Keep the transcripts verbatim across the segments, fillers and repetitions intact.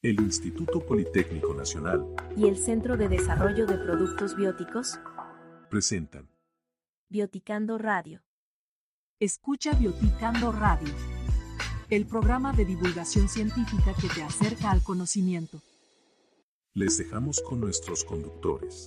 El Instituto Politécnico Nacional y el Centro de Desarrollo de Productos Bióticos presentan Bioticando Radio. Escucha Bioticando Radio, el programa de divulgación científica que te acerca al conocimiento. Les dejamos con nuestros conductores.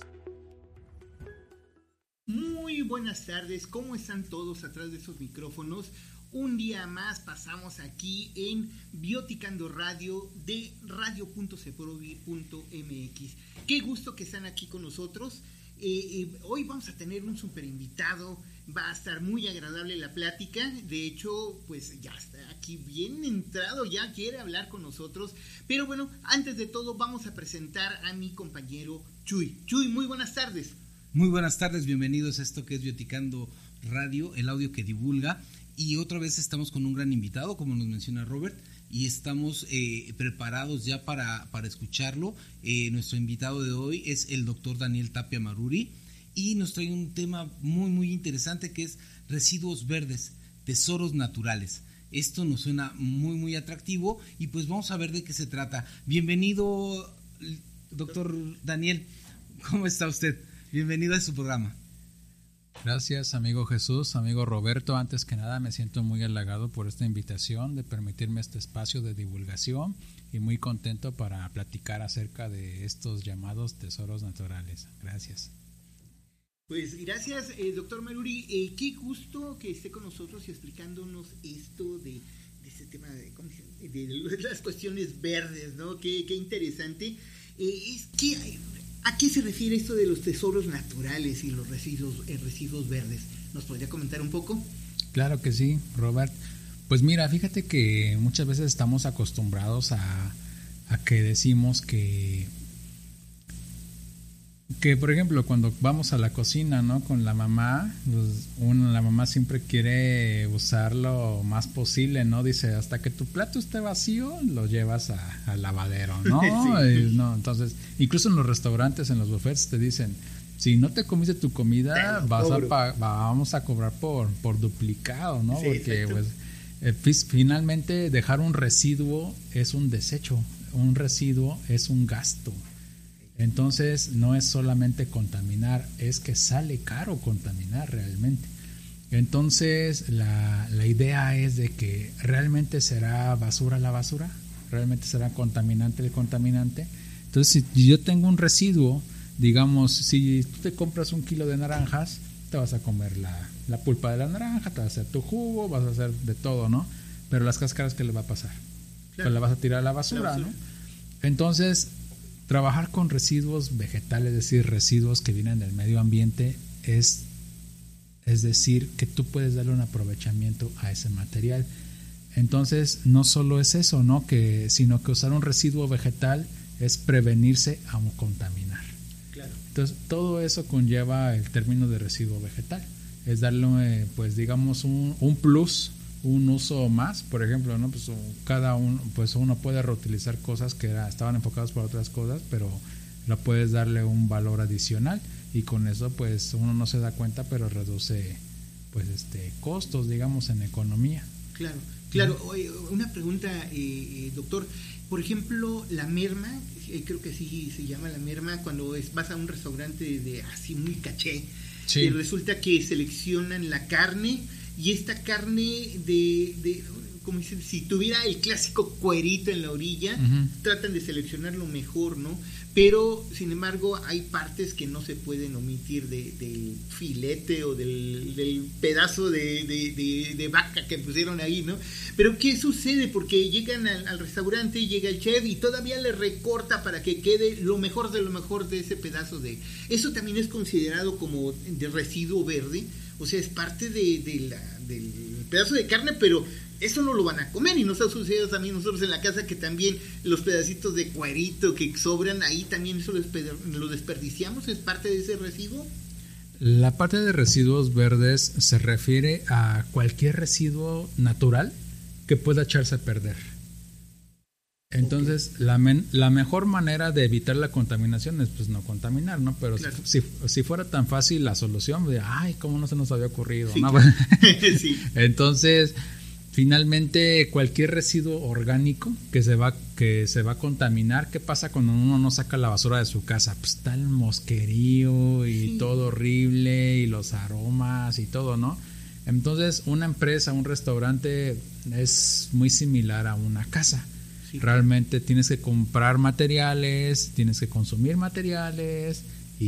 Muy buenas tardes, ¿cómo están todos atrás de esos micrófonos? Un día más pasamos aquí en Bioticando Radio de radio punto ceprovi punto m x. Qué gusto que están aquí con nosotros. Eh, eh, hoy vamos a tener un super invitado, va a estar muy agradable la plática. De hecho, pues ya está aquí bien entrado, ya quiere hablar con nosotros. Pero bueno, antes de todo vamos a presentar a mi compañero Chuy. Chuy, muy buenas tardes. Muy buenas tardes, bienvenidos a esto que es Bioticando Radio, el audio que divulga. Y otra vez estamos con un gran invitado, como nos menciona Robert, y estamos eh, preparados ya para, para escucharlo. Eh, nuestro invitado de hoy es el doctor Daniel Tapia Maruri, y nos trae un tema muy, muy interesante que es residuos verdes, tesoros naturales. Esto nos suena muy, muy atractivo, y pues vamos a ver de qué se trata. Bienvenido, doctor Daniel, ¿cómo está usted? Bienvenido a su programa. Gracias, amigo Jesús, amigo Roberto. Antes que nada me siento muy halagado por esta invitación, de permitirme este espacio de divulgación, y muy contento para platicar acerca de estos llamados tesoros naturales. Gracias. Pues gracias, eh, doctor Maruri. Eh, qué gusto que esté con nosotros y explicándonos esto de, de este tema de, ¿cómo se llama? de las cuestiones verdes, ¿no? Qué, qué interesante. Eh, es que hay... ¿A qué se refiere esto de los tesoros naturales y los residuos, eh, residuos verdes? ¿Nos podría comentar un poco? Claro que sí, Robert. Pues mira, fíjate que muchas veces estamos acostumbrados a, a que decimos que, que, por ejemplo, cuando vamos a la cocina, ¿no? Con la mamá, pues uno, la mamá siempre quiere usar lo más posible, ¿no? Dice, hasta que tu plato esté vacío, lo llevas a, al lavadero, ¿no? Sí. Y, no, entonces, incluso en los restaurantes, en los buffets, te dicen, si no te comiste tu comida, vas a pa- vamos a cobrar por, por duplicado, ¿no? Sí, porque, exacto. pues, eh, f- finalmente dejar un residuo es un desecho, un residuo es un gasto. Entonces no es solamente contaminar, es que sale caro contaminar realmente. Entonces la, la idea es de que realmente será basura la basura, realmente será contaminante el contaminante. Entonces si yo tengo un residuo, digamos, si tú te compras un kilo de naranjas, te vas a comer la, la pulpa de la naranja, te vas a hacer tu jugo, vas a hacer de todo, ¿no? Pero las cáscaras, ¿qué le va a pasar? Claro. Pues la vas a tirar a la basura, la basura. ¿no? Entonces, trabajar con residuos vegetales, es decir, residuos que vienen del medio ambiente, es, es decir, que tú puedes darle un aprovechamiento a ese material. Entonces, no solo es eso, ¿no? Que, sino que usar un residuo vegetal es prevenirse a contaminar. Claro. Entonces, todo eso conlleva el término de residuo vegetal. Es darle, eh, pues, digamos, un, un plus, un uso más, por ejemplo, ¿no? Pues cada uno, pues uno puede reutilizar cosas que era, estaban enfocadas para otras cosas, pero lo puedes darle un valor adicional, y con eso pues uno no se da cuenta, pero reduce pues este costos, digamos, en economía. Claro, claro. Oye, una pregunta, eh, doctor. Por ejemplo, la merma, eh, creo que sí se llama la merma, cuando es, vas a un restaurante de así muy caché, sí. Y resulta que seleccionan la carne. Y esta carne de, de como dicen, si tuviera el clásico cuerito en la orilla, uh-huh. tratan de seleccionar lo mejor, ¿no? Pero, sin embargo, hay partes que no se pueden omitir de, del filete o del, del pedazo de, de, de, de vaca que pusieron ahí, ¿no? Pero, ¿qué sucede? Porque llegan al, al restaurante, llega el chef y todavía le recorta para que quede lo mejor de lo mejor de ese pedazo de... Eso también es considerado como de residuo verde. O sea, es parte de, de la, del pedazo de carne, pero eso no lo van a comer. Y nos ha sucedido también nosotros en la casa que también los pedacitos de cuerito que sobran ahí, también eso lo desperdiciamos. ¿Es parte de ese residuo? La parte de residuos verdes se refiere a cualquier residuo natural que pueda echarse a perder. Entonces, okay. la, men, la mejor manera de evitar la contaminación es pues no contaminar, ¿no? Pero claro. si, si fuera tan fácil la solución, de, ay, ¿cómo no se nos había ocurrido? Sí, ¿no? Claro. Sí. Entonces, finalmente cualquier residuo orgánico que se va que se va a contaminar, ¿qué pasa cuando uno no saca la basura de su casa? Pues está el mosquerío y sí. todo horrible y los aromas y todo, ¿no? Entonces una empresa, un restaurante es muy similar a una casa. Sí. Realmente tienes que comprar materiales, tienes que consumir materiales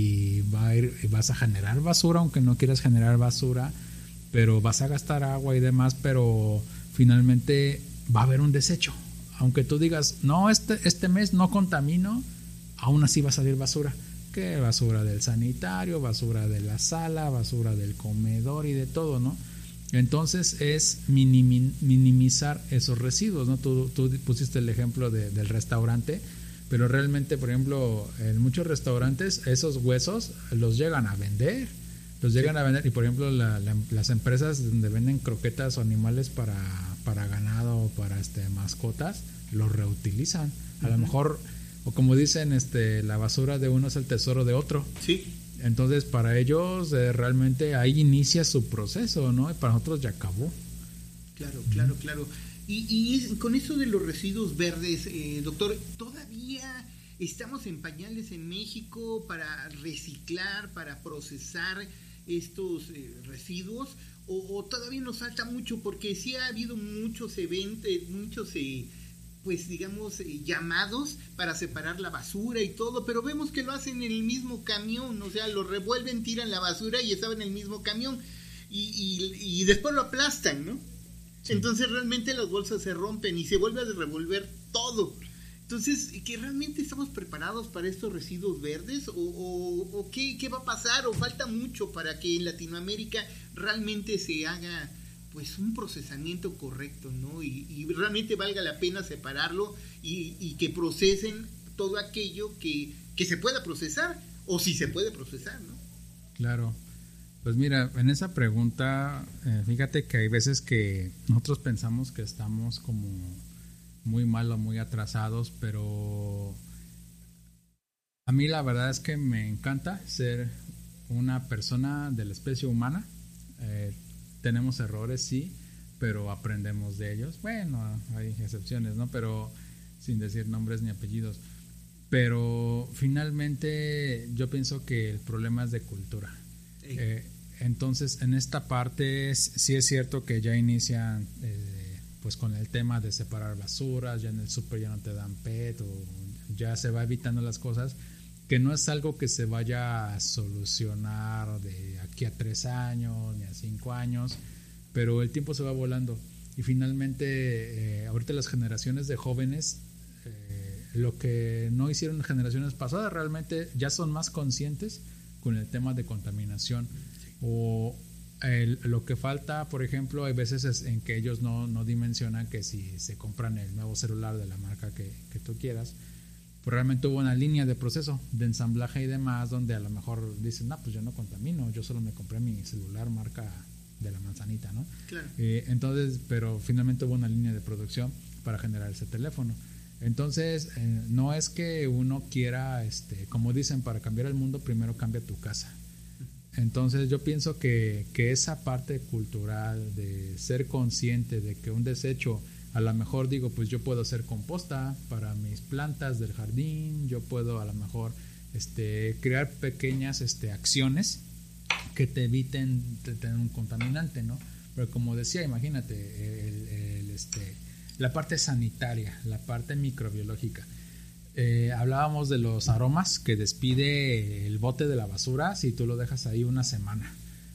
y va a ir, vas a generar basura, aunque no quieras generar basura, pero vas a gastar agua y demás, pero finalmente va a haber un desecho. Aunque tú digas, no, este, este mes no contamino, aún así va a salir basura. ¿Qué? Basura del sanitario, basura de la sala, basura del comedor y de todo, ¿no? Entonces es minimi, minimizar esos residuos, ¿no? Tú, tú pusiste el ejemplo de, del restaurante, pero realmente, por ejemplo, en muchos restaurantes esos huesos los llegan a vender. Los llegan sí. a vender y por ejemplo la, la, las empresas donde venden croquetas o animales para, para ganado o para este, mascotas, los reutilizan. A uh-huh. lo mejor, o como dicen, este, la basura de uno es el tesoro de otro. Sí. Entonces para ellos eh, realmente ahí inicia su proceso, ¿no? Y para nosotros ya acabó. Claro, claro, uh-huh. claro. Y, y con eso de los residuos verdes, eh, doctor, todavía estamos en pañales en México para reciclar, para procesar estos eh, residuos, o, o todavía nos falta mucho, porque sí ha habido muchos eventos, muchos eh, pues digamos eh, llamados para separar la basura y todo, pero vemos que lo hacen en el mismo camión, o sea, lo revuelven, tiran la basura y estaba en el mismo camión y, y, y después lo aplastan, ¿no? Sí. Entonces realmente las bolsas se rompen y se vuelve a revolver todo. Entonces, ¿que realmente estamos preparados para estos residuos verdes? ¿O, o, o qué, qué va a pasar? ¿O falta mucho para que en Latinoamérica realmente se haga pues un procesamiento correcto, ¿no? Y, y realmente valga la pena separarlo y, y que procesen todo aquello que, que se pueda procesar, o si se puede procesar, ¿no? Claro. Pues mira, en esa pregunta, eh, fíjate que hay veces que nosotros pensamos que estamos como muy mal o muy atrasados, pero a mí la verdad es que me encanta ser una persona de la especie humana. Eh, tenemos errores, sí, pero aprendemos de ellos. Bueno, hay excepciones, ¿no? Pero sin decir nombres ni apellidos. Pero finalmente yo pienso que el problema es de cultura. Sí. Eh, entonces, en esta parte sí es cierto que ya inician eh, pues con el tema de separar basuras, ya en el súper ya no te dan P E T, o ya se va evitando las cosas, que no es algo que se vaya a solucionar de aquí a tres años ni a cinco años, pero el tiempo se va volando y finalmente eh, ahorita las generaciones de jóvenes, eh, lo que no hicieron generaciones pasadas, realmente ya son más conscientes con el tema de contaminación. O El, lo que falta, por ejemplo, hay veces es en que ellos no, no dimensionan que si se compran el nuevo celular de la marca que, que tú quieras, pues realmente hubo una línea de proceso de ensamblaje y demás, donde a lo mejor dicen, no, pues yo no contamino, yo solo me compré mi celular marca de la manzanita, ¿no? Claro. Eh, entonces, pero finalmente hubo una línea de producción para generar ese teléfono. Entonces, eh, no es que uno quiera, este, como dicen, para cambiar el mundo, primero cambia tu casa. Entonces yo pienso que, que esa parte cultural de ser consciente de que un desecho, a lo mejor digo, pues yo puedo hacer composta para mis plantas del jardín, yo puedo a lo mejor este, crear pequeñas este, acciones que te eviten de tener un contaminante, ¿no? Pero como decía, imagínate, el, el, este, la parte sanitaria, la parte microbiológica. Eh, hablábamos de los aromas que despide el bote de la basura si tú lo dejas ahí una semana.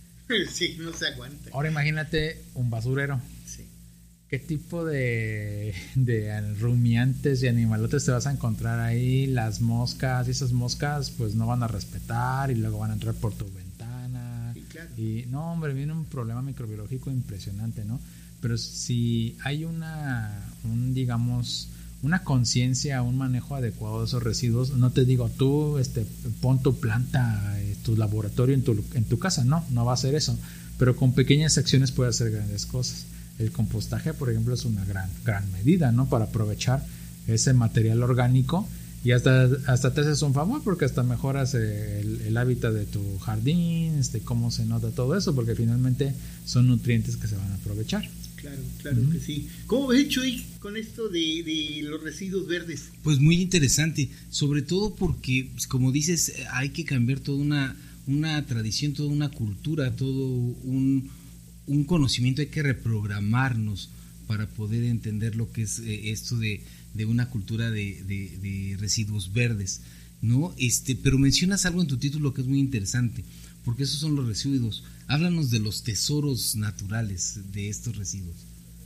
Sí, no se aguanta. Ahora imagínate un basurero. Sí. ¿Qué tipo de, de rumiantes y animalotes te vas a encontrar ahí? Las moscas, y esas moscas pues no van a respetar y luego van a entrar por tu ventana. Sí, claro. Y no, hombre, viene un problema microbiológico impresionante, ¿no? Pero si hay una, un, digamos... una conciencia, un manejo adecuado de esos residuos, no te digo tú este, pon tu planta, eh, tu laboratorio en tu, en tu casa, no, no va a ser eso, pero con pequeñas acciones puede hacer grandes cosas. El compostaje, por ejemplo, es una gran, gran medida, ¿no? Para aprovechar ese material orgánico y hasta, hasta te haces un favor porque hasta mejoras el, el hábitat de tu jardín, este, cómo se nota todo eso, porque finalmente son nutrientes que se van a aprovechar. Claro, claro uh-huh. que sí. ¿Cómo ves, Chuy, con esto de, de los residuos verdes? Pues muy interesante, sobre todo porque, pues, como dices, hay que cambiar toda una, una tradición, toda una cultura, todo un, un conocimiento, hay que reprogramarnos para poder entender lo que es eh, esto de, de una cultura de, de, de residuos verdes, ¿no? Este, pero mencionas algo en tu título que es muy interesante, porque esos son los residuos. Háblanos de los tesoros naturales de estos residuos.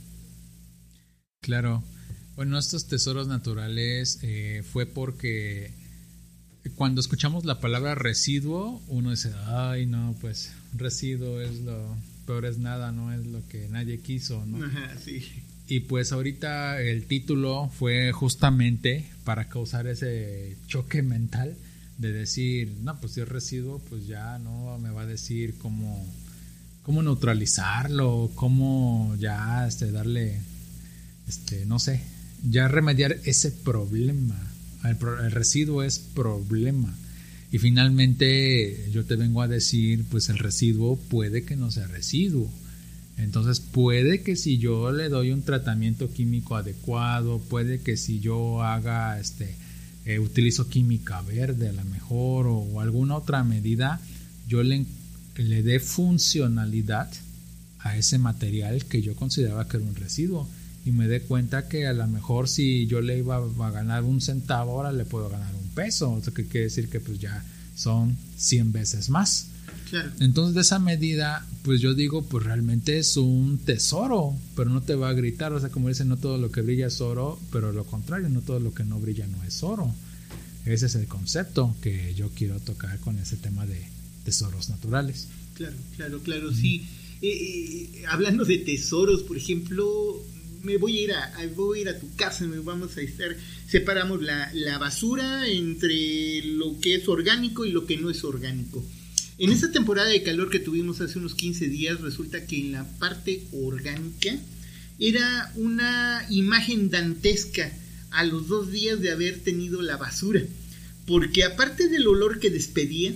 Claro. Bueno, estos tesoros naturales eh, fue porque cuando escuchamos la palabra residuo, uno dice, ay, no, pues residuo es lo peor, es nada, no es lo que nadie quiso, ¿no? Ajá, sí. Y pues ahorita el título fue justamente para causar ese choque mental de decir, no, pues si es residuo, pues ya no me va a decir cómo, cómo neutralizarlo, cómo ya este, darle, este, no sé, ya remediar ese problema. El, el residuo es problema. Y finalmente yo te vengo a decir, pues el residuo puede que no sea residuo. Entonces puede que si yo le doy un tratamiento químico adecuado, puede que si yo haga este eh, utilizo química verde a lo mejor o, o alguna otra medida, yo le, le dé funcionalidad a ese material que yo consideraba que era un residuo y me dé cuenta que a lo mejor si yo le iba a ganar un centavo, ahora le puedo ganar un peso, o sea que quiere decir que pues ya son cien veces más. Claro. Entonces de esa medida pues yo digo pues realmente es un tesoro, pero no te va a gritar, o sea como dicen, no todo lo que brilla es oro, pero lo contrario, no todo lo que no brilla no es oro. Ese es el concepto que yo quiero tocar con ese tema de tesoros naturales. Claro, claro, claro, mm. sí. Eh, eh, hablando de tesoros, por ejemplo, me voy a ir a, voy a ir a tu casa, me vamos a estar, separamos la, la basura entre lo que es orgánico y lo que no es orgánico. En esta temporada de calor que tuvimos hace unos quince días, resulta que en la parte orgánica era una imagen dantesca a los dos días de haber tenido la basura, porque aparte del olor que despedía,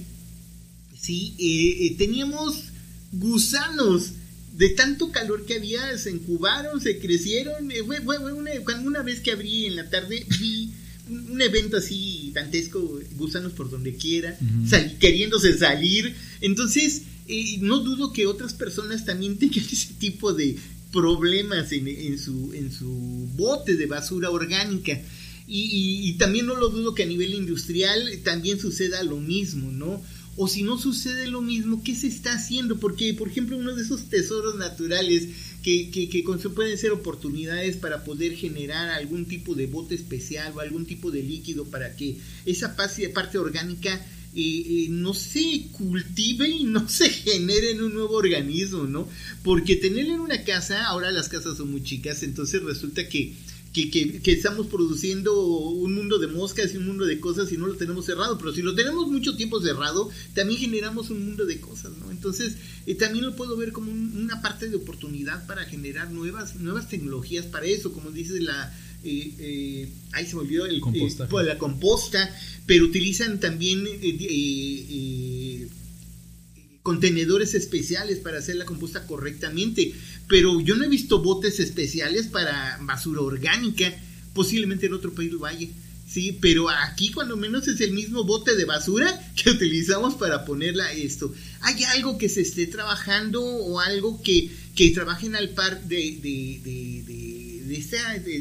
sí, eh, eh, teníamos gusanos. De tanto calor que había, se incubaron, se crecieron. Eh, fue, fue, fue una, cuando una vez que abrí en la tarde, vi un, un evento así dantesco, gusanos por donde quiera, uh-huh. sal, queriéndose salir. Entonces, eh, no dudo que otras personas también tengan ese tipo de problemas en, en, su, en su bote de basura orgánica. Y, y, y también no lo dudo que a nivel industrial también suceda lo mismo, ¿no? O si no sucede lo mismo, ¿qué se está haciendo? Porque, por ejemplo, uno de esos tesoros naturales que, que, que pueden ser oportunidades para poder generar algún tipo de bote especial o algún tipo de líquido para que esa parte, parte orgánica eh, eh, no se cultive y no se genere en un nuevo organismo, ¿no? Porque tenerlo en una casa, ahora las casas son muy chicas, entonces resulta que Que, que, que estamos produciendo un mundo de moscas y un mundo de cosas y no lo tenemos cerrado, pero si lo tenemos mucho tiempo cerrado, también generamos un mundo de cosas, ¿no? Entonces, eh, también lo puedo ver como un, una parte de oportunidad para generar nuevas nuevas tecnologías para eso, como dice la... Eh, eh, ahí se me olvidó el, composta. Eh, la composta, pero utilizan también... Eh, eh, eh, contenedores especiales para hacer la composta correctamente, pero yo no he visto botes especiales para basura orgánica. Posiblemente en otro país lo haya, sí, pero aquí cuando menos es el mismo bote de basura que utilizamos para ponerla esto. ¿Hay algo que se esté trabajando o algo que, que trabajen al par de, de, de, de, de esta de,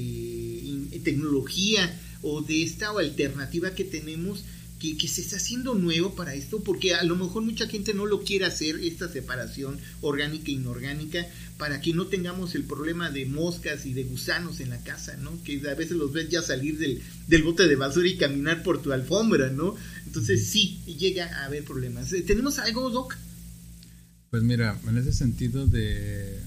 de, de tecnología o de esta alternativa que tenemos? Que, que se está haciendo nuevo para esto, porque a lo mejor mucha gente no lo quiere hacer, esta separación orgánica e inorgánica, para que no tengamos el problema de moscas y de gusanos en la casa, ¿no? Que a veces los ves ya salir del, del bote de basura y caminar por tu alfombra, ¿no? Entonces sí, llega a haber problemas. ¿Tenemos algo, Doc? Pues mira, en ese sentido de,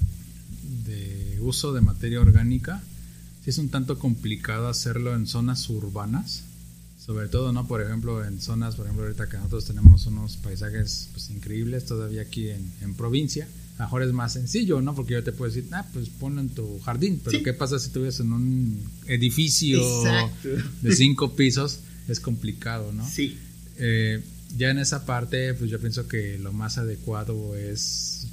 de uso de materia orgánica, sí es un tanto complicado hacerlo en zonas urbanas. Sobre todo, ¿no? Por ejemplo, en zonas, por ejemplo, ahorita que nosotros tenemos unos paisajes pues increíbles todavía aquí en, en provincia, a lo mejor es más sencillo, ¿no? Porque yo te puedo decir, ah, pues ponlo en tu jardín, pero sí. ¿Qué pasa si estuvieras en un edificio Exacto. de cinco pisos? Es complicado, ¿no? Sí. Eh, ya en esa parte, pues yo pienso que lo más adecuado es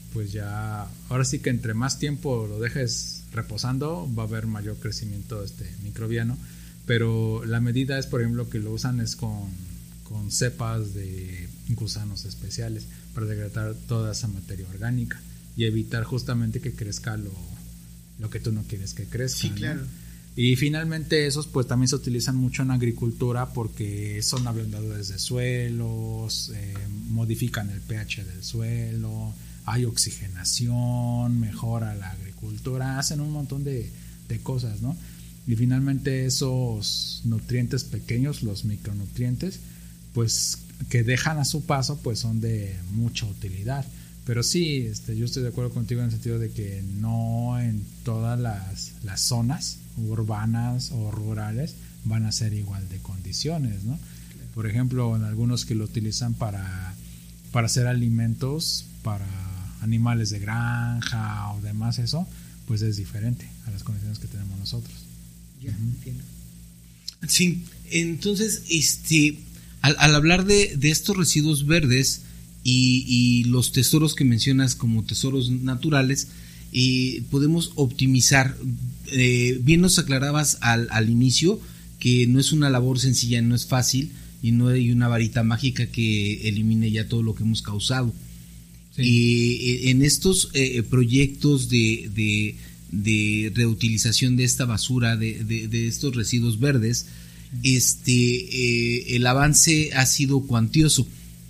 pues ya, ahora sí que entre más tiempo lo dejes reposando, va a haber mayor crecimiento este microbiano, pero la medida es, por ejemplo, que lo usan es con, con cepas de gusanos especiales para degradar toda esa materia orgánica y evitar justamente que crezca lo, lo que tú no quieres que crezca. Sí, claro. ¿no? Y finalmente esos pues también se utilizan mucho en agricultura porque son ablandadores de suelos, eh, modifican el pH del suelo, hay oxigenación, mejora la agricultura, hacen un montón de, de cosas, ¿no? Y finalmente esos nutrientes pequeños, los micronutrientes, pues que dejan a su paso, pues son de mucha utilidad. Pero sí, este, yo estoy de acuerdo contigo en el sentido de que no en todas las, las zonas urbanas o rurales van a ser igual de condiciones, ¿no? Claro. Por ejemplo, en algunos que lo utilizan para, para hacer alimentos para animales de granja o demás, eso, pues es diferente a las condiciones que tenemos nosotros. Ya, uh-huh. Entiendo. Sí, entonces, este, al, al hablar de, de estos residuos verdes y, y los tesoros que mencionas como tesoros naturales, eh, podemos optimizar. Eh, bien nos aclarabas al, al inicio que no es una labor sencilla, no es fácil y no hay una varita mágica que elimine ya todo lo que hemos causado. Sí. Eh, en estos eh, proyectos de, de, de reutilización de esta basura, de, de, de estos residuos verdes, este, eh, el avance ha sido cuantioso.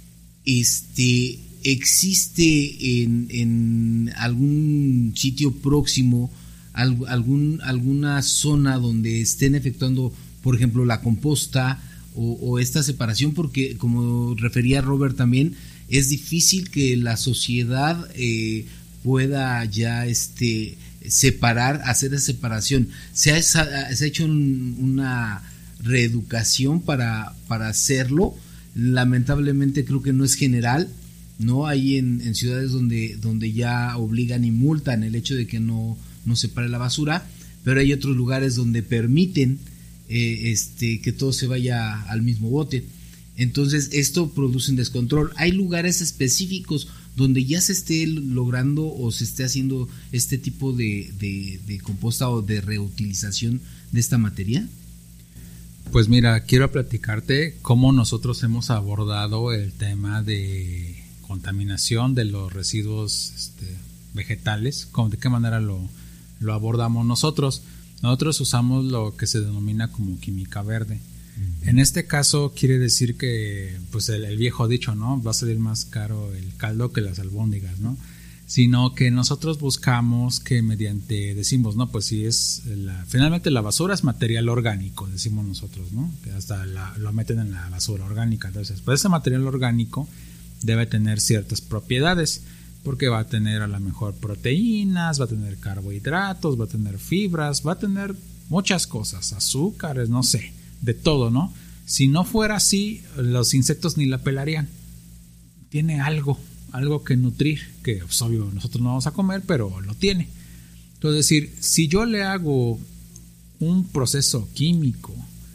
Este, ¿existe en, en algún sitio próximo algún, alguna zona donde estén efectuando, por ejemplo, la composta o, o esta separación? Porque, como refería Robert también, es difícil que la sociedad eh, pueda ya este separar, hacer esa separación. Se ha, se ha hecho un, una reeducación para, para hacerlo. Lamentablemente creo que no es general, ¿no? Hay en, en ciudades donde, donde ya obligan y multan el hecho de que no no separe la basura, pero hay otros lugares donde permiten eh, este, que todo se vaya al mismo bote. Entonces esto produce un descontrol. ¿Hay lugares específicos donde ya se esté logrando o se esté haciendo este tipo de, de, de composta o de reutilización de esta materia? Pues mira, quiero platicarte cómo nosotros hemos abordado el tema de contaminación de los residuos este, vegetales, de qué manera lo lo abordamos nosotros. Nosotros usamos lo que se denomina como química verde. Uh-huh. En este caso quiere decir que, pues el, el viejo dicho, ¿no? Va a salir más caro el caldo que las albóndigas, ¿no? Sino que nosotros buscamos que mediante, decimos, no, pues si es, la, finalmente la basura es material orgánico, decimos nosotros, ¿no? Que hasta la, lo meten en la basura orgánica. Entonces, pues ese material orgánico debe tener ciertas propiedades, porque va a tener a lo mejor proteínas, va a tener carbohidratos, va a tener fibras, va a tener muchas cosas, azúcares, no sé, de todo, ¿no? Si no fuera así, los insectos ni la pelarían. Tiene algo, algo que nutrir, que pues, obvio nosotros no vamos a comer, pero lo tiene. Entonces, es decir, si yo le hago un proceso químico,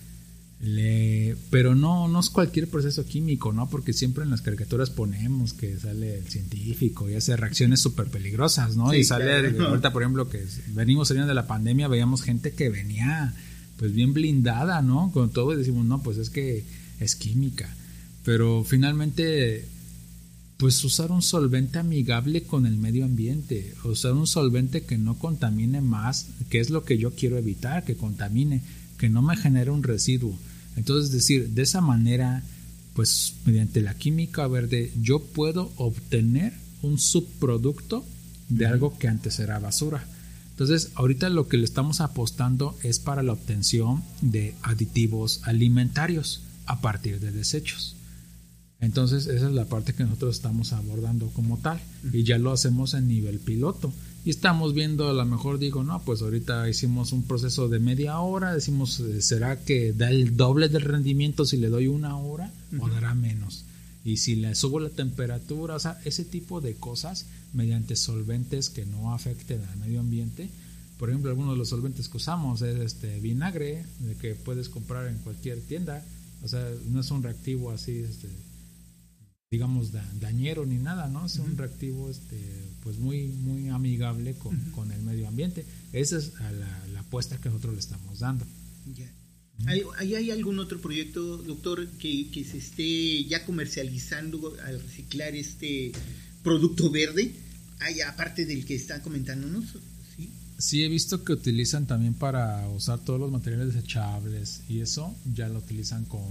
Le, pero no, no es cualquier proceso químico, ¿no? Porque siempre en las caricaturas ponemos que sale el científico y hace reacciones súper peligrosas, ¿no? Sí, y sale, claro. Ahorita por ejemplo que venimos saliendo de la pandemia, veíamos gente que venía pues bien blindada, ¿no? Con todo y decimos, no, pues es que es química. Pero finalmente, pues usar un solvente amigable con el medio ambiente, usar un solvente que no contamine más, que es lo que yo quiero evitar, que contamine, que no me genere un residuo. Entonces, es decir, de esa manera, pues mediante la química verde, yo puedo obtener un subproducto de algo que antes era basura. Entonces, ahorita lo que le estamos apostando es para la obtención de aditivos alimentarios a partir de desechos. Entonces, esa es la parte que nosotros estamos abordando como tal, y ya lo hacemos en nivel piloto. Y estamos viendo, a lo mejor digo, no, pues ahorita hicimos un proceso de media hora, decimos, ¿será que da el doble del rendimiento si le doy una hora o dará menos? Y si le subo la temperatura, o sea, ese tipo de cosas mediante solventes que no afecten al medio ambiente. Por ejemplo, algunos de los solventes que usamos es este vinagre, de que puedes comprar en cualquier tienda, o sea, no es un reactivo así, este digamos, da, dañero ni nada, ¿no? Es uh-huh. un reactivo este, pues muy, muy amigable con, uh-huh. con el medio ambiente. Esa es la, la apuesta que nosotros le estamos dando. Ya. ¿Hay, ¿Hay, ¿Hay algún otro proyecto, doctor, que, que se esté ya comercializando al reciclar este producto verde? ¿Hay, aparte del que está comentándonos? Sí. Sí, he visto que utilizan también para usar todos los materiales desechables y eso ya lo utilizan con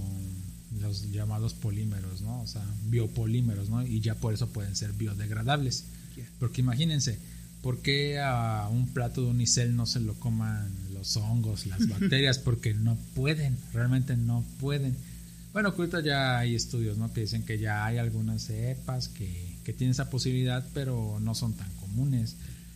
los llamados polímeros, ¿no? O sea, biopolímeros, ¿no? Y ya por eso pueden ser biodegradables. Yeah. Porque imagínense, ¿por qué a un plato de unicel no se lo coman los hongos, las bacterias? Porque no pueden, realmente no pueden. Bueno, ahorita ya hay estudios, ¿no? Que dicen que ya hay algunas cepas que, que tienen esa posibilidad, pero no son tan comunes.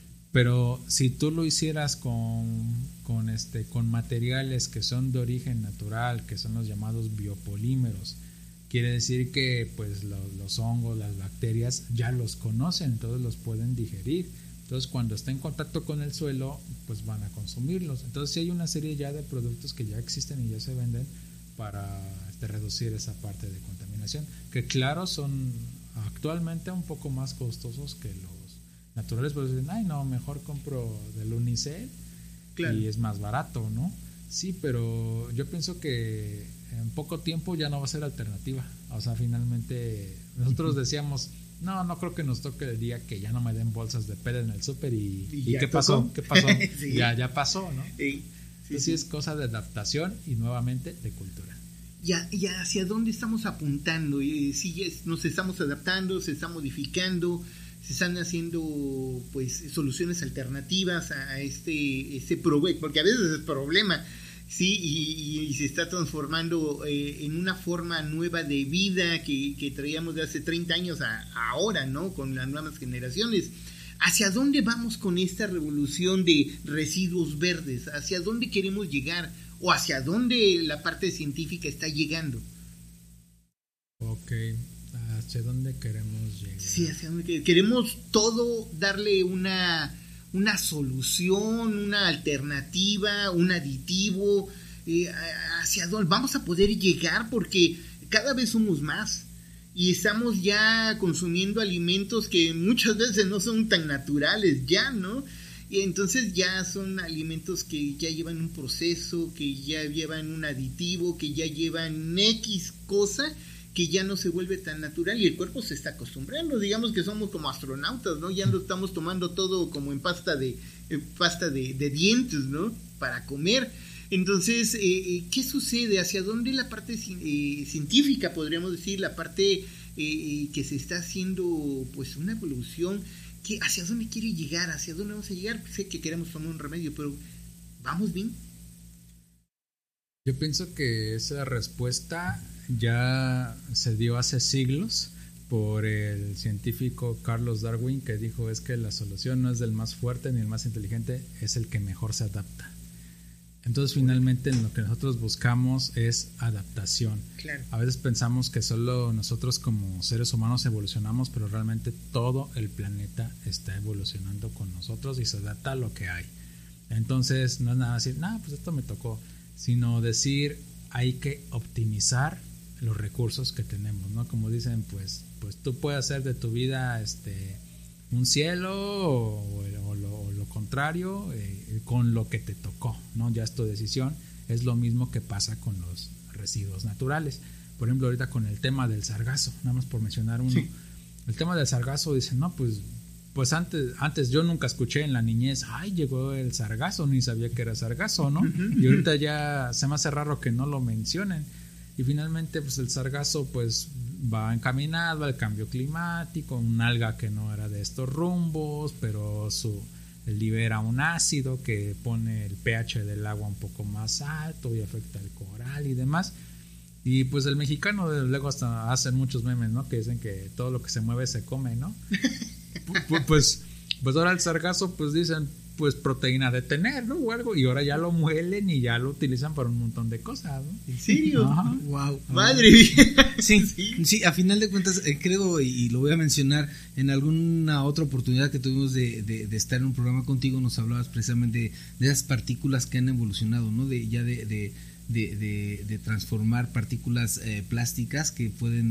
Pero si tú lo hicieras con, con, este, con materiales que son de origen natural, que son los llamados biopolímeros, quiere decir que pues lo, los hongos, las bacterias ya los conocen, entonces los pueden digerir. Entonces cuando está en contacto con el suelo, pues van a consumirlos. Entonces sí hay una serie ya de productos que ya existen y ya se venden para este, reducir esa parte de contaminación, que claro son actualmente un poco más costosos que los naturales, pero dicen, ay no, mejor compro del unicel, claro, y es más barato, ¿no? Sí, pero yo pienso que en poco tiempo ya no va a ser alternativa. O sea, finalmente nosotros decíamos, no, no creo que nos toque el día que ya no me den bolsas de P E T en el súper y, ¿Y, ¿y qué pasó? ¿Qué pasó? sí. Ya, ya pasó, ¿no? Sí, sí, Entonces sí, es cosa de adaptación y nuevamente de cultura. Ya, ya hacia dónde estamos apuntando, y sí, nos estamos adaptando, se está modificando, se están haciendo pues soluciones alternativas a este, este problema, porque a veces es problema, sí, y, y se está transformando eh, en una forma nueva de vida que, que traíamos de hace treinta años a, a ahora, ¿no? Con las nuevas generaciones. ¿Hacia dónde vamos con esta revolución de residuos verdes? ¿Hacia dónde queremos llegar? ¿O hacia dónde la parte científica está llegando? Ok, ¿hacia dónde queremos llegar? Sí, hacia dónde queremos todo darle una, una solución, una alternativa, un aditivo. Eh, ¿Hacia dónde vamos a poder llegar? Porque cada vez somos más y estamos ya consumiendo alimentos que muchas veces no son tan naturales ya, ¿no? Y entonces ya son alimentos que ya llevan un proceso, que ya llevan un aditivo, que ya llevan X cosa que ya no se vuelve tan natural y el cuerpo se está acostumbrando. Digamos que somos como astronautas, ¿no? Ya lo estamos tomando todo como en pasta de en pasta de, de dientes, ¿no? Para comer. Entonces, eh, ¿qué sucede? ¿Hacia dónde la parte eh, científica, podríamos decir, la parte eh, que se está haciendo pues una evolución? ¿Qué, ¿Hacia dónde quiere llegar? ¿Hacia dónde vamos a llegar? Sé que queremos tomar un remedio, pero ¿vamos bien? Yo pienso que esa respuesta ya se dio hace siglos por el científico Carlos Darwin, que dijo es que la solución no es del más fuerte ni el más inteligente, es el que mejor se adapta. Entonces finalmente lo que nosotros buscamos es adaptación. Claro. A veces pensamos que solo nosotros como seres humanos evolucionamos, pero realmente todo el planeta está evolucionando con nosotros y se adapta a lo que hay. Entonces no es nada decir, no, pues esto me tocó, sino decir hay que optimizar los recursos que tenemos, ¿no? Como dicen, pues, pues tú puedes hacer de tu vida este un cielo o, o, lo, o lo contrario eh, con lo que te tocó, ¿no? Ya es tu decisión. Es lo mismo que pasa con los residuos naturales. Por ejemplo, ahorita con el tema del sargazo, nada más por mencionar uno. Sí. El tema del sargazo, dicen, no, pues pues antes antes yo nunca escuché en la niñez, ay, llegó el sargazo, ni sabía que era sargazo, ¿no? Uh-huh. Y ahorita ya se me hace raro que no lo mencionen. Y finalmente pues el sargazo pues va encaminado al cambio climático, un alga que no era de estos rumbos, pero su libera un ácido que pone el pH del agua un poco más alto y afecta el coral y demás. Y pues el mexicano luego hasta hacen muchos memes, ¿no? Que dicen que todo lo que se mueve se come, ¿no? pues, pues pues ahora el sargazo pues dicen pues proteína de tener, ¿no? O algo, y ahora ya lo muelen y ya lo utilizan para un montón de cosas, ¿no? ¿En serio? Ajá. Wow. Madre mía. Sí, sí, sí, a final de cuentas eh, creo, y, y lo voy a mencionar, en alguna otra oportunidad que tuvimos de, de, de estar en un programa contigo, nos hablabas precisamente de, de esas partículas que han evolucionado, ¿no? De ya de, de, de, de, de transformar partículas eh, plásticas que pueden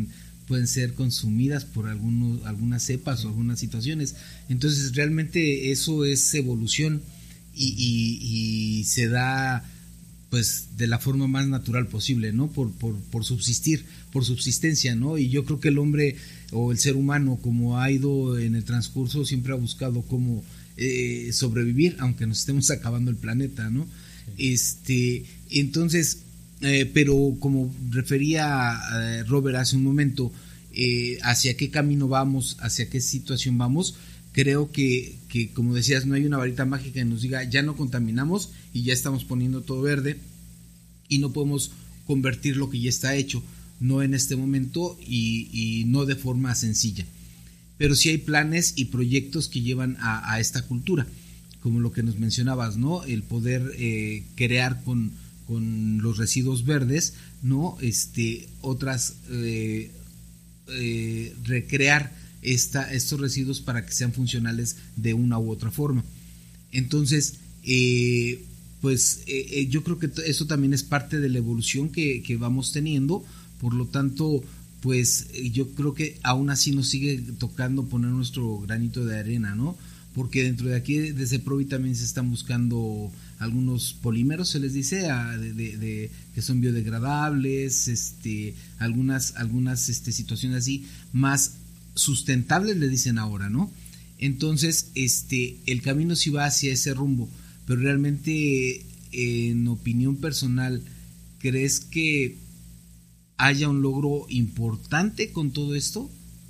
pueden ser consumidas por algunos, algunas cepas o algunas situaciones. Entonces realmente eso es evolución y, y, y se da pues de la forma más natural posible, ¿no? Por, por, por subsistir, por subsistencia, ¿no? Y yo creo que el hombre o el ser humano, como ha ido en el transcurso, siempre ha buscado cómo eh, sobrevivir, aunque nos estemos acabando el planeta, ¿no? Sí. Este, entonces, eh, pero como refería eh, Robert hace un momento, eh, hacia qué camino vamos, hacia qué situación vamos, creo que, que, como decías, no hay una varita mágica que nos diga ya no contaminamos y ya estamos poniendo todo verde y no podemos convertir lo que ya está hecho, no en este momento y, y no de forma sencilla. Pero sí hay planes y proyectos que llevan a, a esta cultura, como lo que nos mencionabas, ¿no? El poder eh, crear con, con los residuos verdes, ¿no? Este, otras, eh, eh, recrear Esta, estos residuos para que sean funcionales de una u otra forma. Entonces, eh, pues eh, yo creo que t- eso también es parte de la evolución que, que vamos teniendo, por lo tanto, pues yo creo que aún así nos sigue tocando poner nuestro granito de arena, ¿no? Porque dentro de aquí, de CEPROVI, también se están buscando algunos polímeros, se les dice, a, de, de, de, que son biodegradables, este, algunas, algunas este, situaciones así, más sustentables le dicen ahora, ¿no? Entonces, este, el camino sí va hacia ese rumbo, pero realmente, en opinión personal, ¿crees que haya un logro importante con todo esto?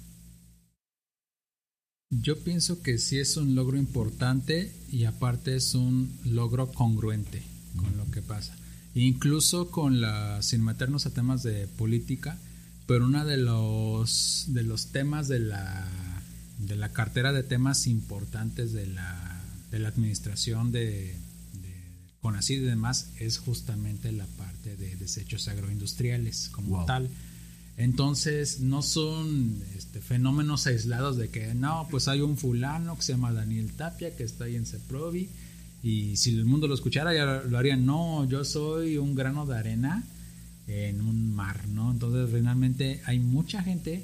Yo pienso que sí es un logro importante y aparte es un logro congruente con lo que pasa. Incluso con la, sin meternos a temas de política, pero uno de los de los temas de la de la cartera de temas importantes de la de la administración de, de CONACYT y demás es justamente la parte de desechos agroindustriales como wow. tal. Entonces no son este, fenómenos aislados de que no, pues hay un fulano que se llama Daniel Tapia que está ahí en CEPROVI y si el mundo lo escuchara ya lo harían. No, yo soy un grano de arena en un mar, ¿no? Entonces realmente hay mucha gente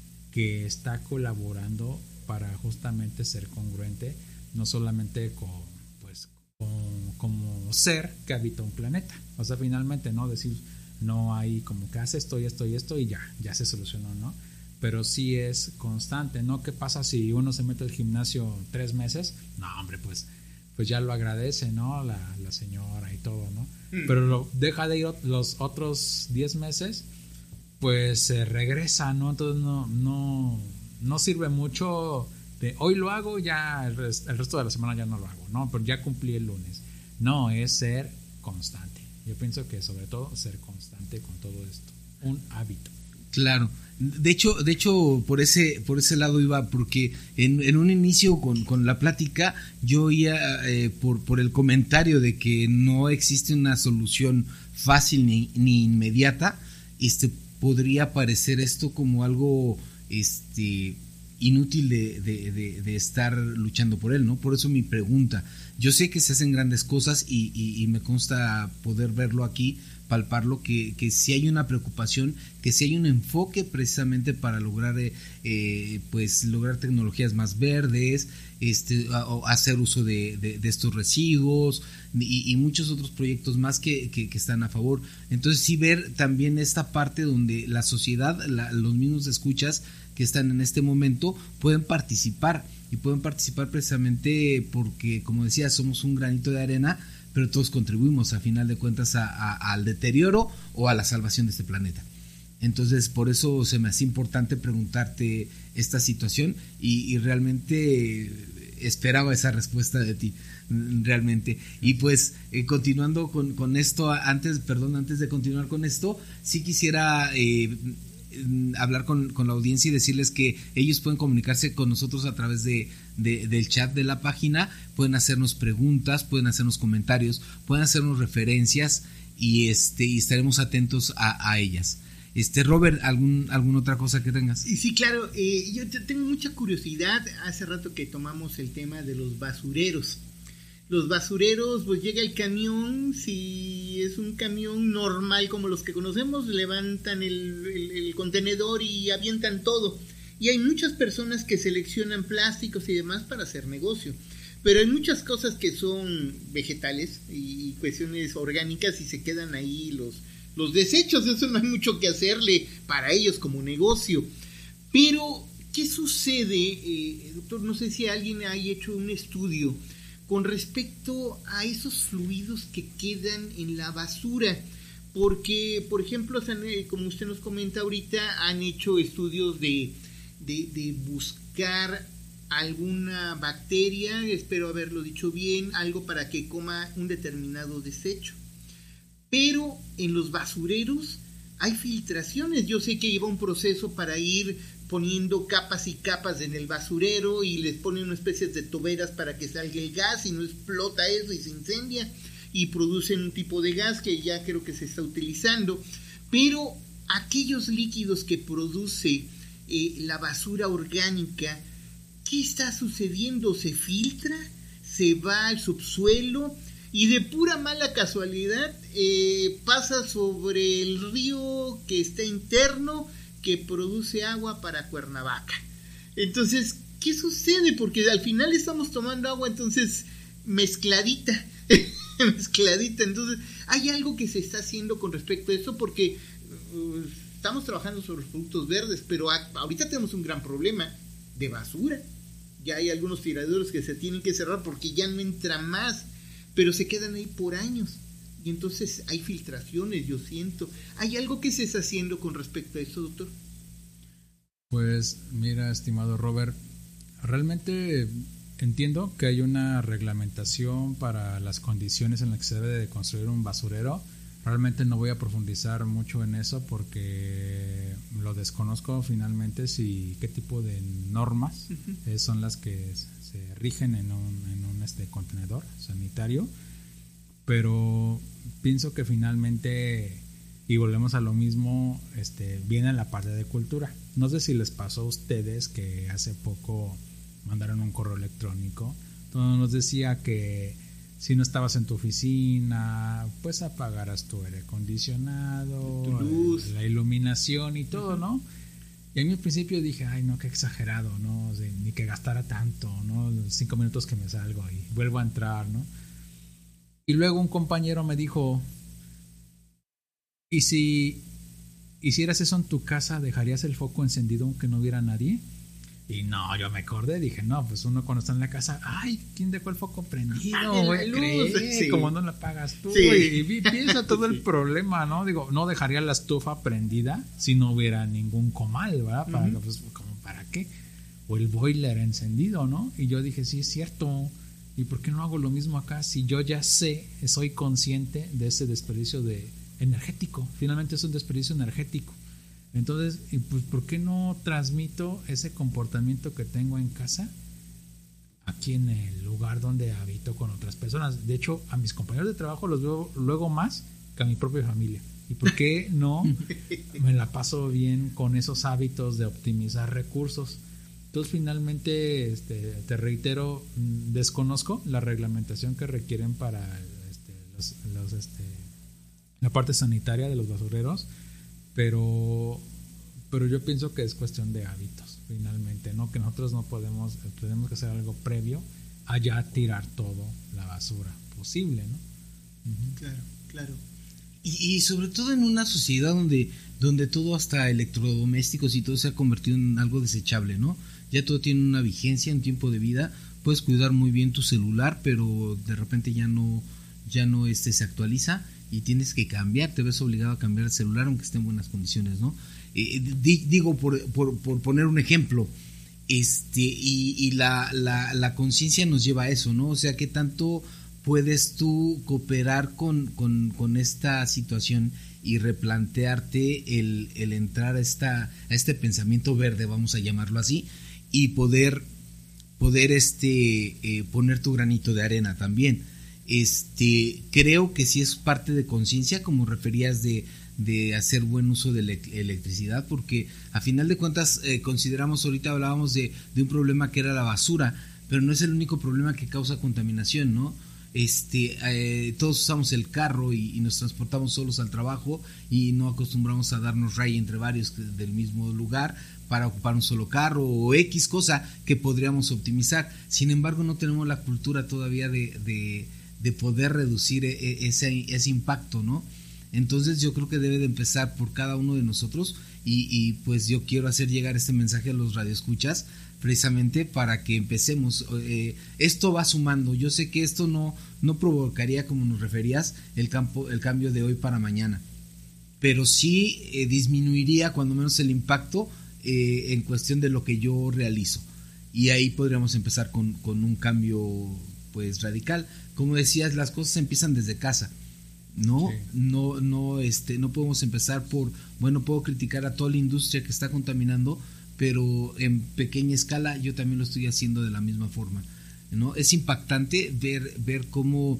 que está colaborando para justamente ser congruente, no solamente con, pues, con, como ser que habita un planeta, o sea, finalmente, ¿no? Decir, no hay como que hace esto y esto y esto y ya, ya se solucionó, ¿no? Pero sí es constante, ¿no? ¿Qué pasa si uno se mete al gimnasio tres meses? No, hombre, pues pues ya lo agradece, ¿no? La, la señora y todo, ¿no? Mm. Pero lo deja de ir los otros diez meses, pues se regresa, ¿no? Entonces no, no, no sirve mucho de hoy lo hago, ya el, rest, el resto de la semana ya no lo hago, ¿no? Pero ya cumplí el lunes. No, es ser constante. Yo pienso que sobre todo ser constante con todo esto. Un hábito. Claro. De hecho, de hecho por ese por ese lado iba, porque en, en un inicio con, con la plática yo oía eh, por, por el comentario de que no existe una solución fácil ni, ni inmediata, este podría parecer esto como algo este inútil de, de, de, de estar luchando por él, ¿no? Por eso mi pregunta. Yo sé que se hacen grandes cosas y, y, y me consta poder verlo aquí, palparlo, que, que si hay una preocupación, que si hay un enfoque precisamente para lograr eh, pues lograr tecnologías más verdes, este o hacer uso de, de, de estos residuos y, y muchos otros proyectos más que, que, que están a favor. Entonces sí ver también esta parte donde la sociedad, la, los mismos escuchas que están en este momento pueden participar y pueden participar precisamente porque, como decía, somos un granito de arena, pero todos contribuimos a final de cuentas a, a, al deterioro o a la salvación de este planeta. Entonces por eso se me hace importante preguntarte esta situación y, y realmente esperaba esa respuesta de ti, realmente. Y pues eh, continuando con, con esto, antes, perdón, antes de continuar con esto, sí quisiera eh, hablar con, con la audiencia y decirles que ellos pueden comunicarse con nosotros a través de, de del chat de la página, pueden hacernos preguntas, pueden hacernos comentarios, pueden hacernos referencias y este y estaremos atentos a, a ellas. Este Robert, ¿algún alguna otra cosa que tengas? Sí, claro, eh, yo tengo mucha curiosidad. Hace rato que tomamos el tema de los basureros. Los basureros, pues llega el camión, si es un camión normal como los que conocemos, levantan el, el, el contenedor y avientan todo. Y hay muchas personas que seleccionan plásticos y demás para hacer negocio. Pero hay muchas cosas que son vegetales y cuestiones orgánicas y se quedan ahí los, los desechos. Eso no hay mucho que hacerle para ellos como negocio. Pero, ¿qué sucede, eh, doctor? No sé si alguien haya hecho un estudio con respecto a esos fluidos que quedan en la basura. Porque, por ejemplo, como usted nos comenta ahorita, han hecho estudios de, de, de buscar alguna bacteria, espero haberlo dicho bien, algo para que coma un determinado desecho. Pero en los basureros hay filtraciones. Yo sé que lleva un proceso para ir poniendo capas y capas en el basurero y les ponen una especie de toberas para que salga el gas y no explota eso y se incendia y producen un tipo de gas que ya creo que se está utilizando. Pero aquellos líquidos que produce eh, la basura orgánica, ¿qué está sucediendo? ¿Se filtra? ¿Se va al subsuelo? Y de pura mala casualidad eh, pasa sobre el río que está interno, que produce agua para Cuernavaca. Entonces, ¿qué sucede? Porque al final estamos tomando agua entonces mezcladita, mezcladita. Entonces, hay algo que se está haciendo con respecto a eso, porque uh, estamos trabajando sobre los productos verdes, pero a, ahorita tenemos un gran problema de basura. Ya hay algunos tiraderos que se tienen que cerrar porque ya no entra más, pero se quedan ahí por años. Y entonces hay filtraciones, yo siento. ¿Hay algo que se está haciendo con respecto a esto, doctor? Pues mira, estimado Robert, realmente entiendo que hay una reglamentación para las condiciones en las que se debe de construir un basurero. Realmente no voy a profundizar mucho en eso porque lo desconozco finalmente, si qué tipo de normas uh-huh. eh, son las que se rigen en un, en un este contenedor sanitario. Pero pienso que finalmente, y volvemos a lo mismo, este, viene la parte de cultura. No sé si les pasó a ustedes que hace poco mandaron un correo electrónico donde nos decía que si no estabas en tu oficina, pues apagaras tu aire acondicionado, tu luz, la iluminación y todo, uh-huh. ¿no? Y a mí al principio dije, ay no, qué exagerado, ¿no? O sea, ni que gastara tanto, ¿no? Los cinco minutos que me salgo y vuelvo a entrar, ¿no? Y luego un compañero me dijo, ¿y si hicieras eso en tu casa, dejarías el foco encendido aunque no hubiera nadie? Y no, yo me acordé, dije, no, pues uno cuando está en la casa, ay, ¿quién dejó el foco prendido? Voy a creer, sí. Como no la pagas tú, sí. y, y piensa todo sí. el problema, ¿no? Digo, no dejaría la estufa prendida si no hubiera ningún comal, ¿verdad? Para, uh-huh. pues, ¿como para qué? O el boiler encendido, ¿no? Y yo dije, sí, es cierto. ¿Y por qué no hago lo mismo acá si yo ya sé, soy consciente de ese desperdicio de energético? Finalmente es un desperdicio energético. Entonces, ¿y pues por qué no transmito ese comportamiento que tengo en casa aquí en el lugar donde habito con otras personas? De hecho, a mis compañeros de trabajo los veo luego más que a mi propia familia. ¿Y por qué no me la paso bien con esos hábitos de optimizar recursos? Entonces, finalmente, este, te reitero, desconozco la reglamentación que requieren para este, los, los, este, la parte sanitaria de los basureros, pero, pero yo pienso que es cuestión de hábitos, finalmente, ¿no? Que nosotros no podemos, tenemos que hacer algo previo a ya tirar todo la basura posible, ¿no? Uh-huh. Claro, claro. Y, y sobre todo en una sociedad donde, donde todo, hasta electrodomésticos y todo, se ha convertido en algo desechable, ¿no? Ya todo tiene una vigencia, un tiempo de vida. Puedes cuidar muy bien tu celular, pero de repente ya no, ya no este, se actualiza y tienes que cambiar, te ves obligado a cambiar el celular aunque esté en buenas condiciones, ¿no? Eh, di, digo, por, por, por poner un ejemplo, este y, y la, la, la conciencia nos lleva a eso, ¿no? O sea, ¿qué tanto puedes tú cooperar con, con, con esta situación y replantearte el, el entrar a, esta, a este pensamiento verde, vamos a llamarlo así, y poder, poder este, eh, poner tu granito de arena también? Este, creo que sí es parte de conciencia, como referías de, de hacer buen uso de la electricidad, porque a final de cuentas eh, consideramos, ahorita hablábamos de, de un problema que era la basura, pero no es el único problema que causa contaminación, ¿no? este eh, todos usamos el carro y, y nos transportamos solos al trabajo y no acostumbramos a darnos raya entre varios del mismo lugar para ocupar un solo carro o X cosa que podríamos optimizar. Sin embargo, no tenemos la cultura todavía de, de, de poder reducir ese, ese impacto, ¿no? Entonces yo creo que debe de empezar por cada uno de nosotros y, y pues yo quiero hacer llegar este mensaje a los radioescuchas precisamente para que empecemos. Eh, esto va sumando. Yo sé que esto no, no provocaría, como nos referías, el, campo, el cambio de hoy para mañana, pero sí eh, disminuiría cuando menos el impacto eh, en cuestión de lo que yo realizo. Y ahí podríamos empezar con, con un cambio pues radical. Como decías, las cosas empiezan desde casa. No, sí. no, no, este, no podemos empezar por, bueno, puedo criticar a toda la industria que está contaminando, pero en pequeña escala yo también lo estoy haciendo de la misma forma, ¿no? Es impactante ver, ver cómo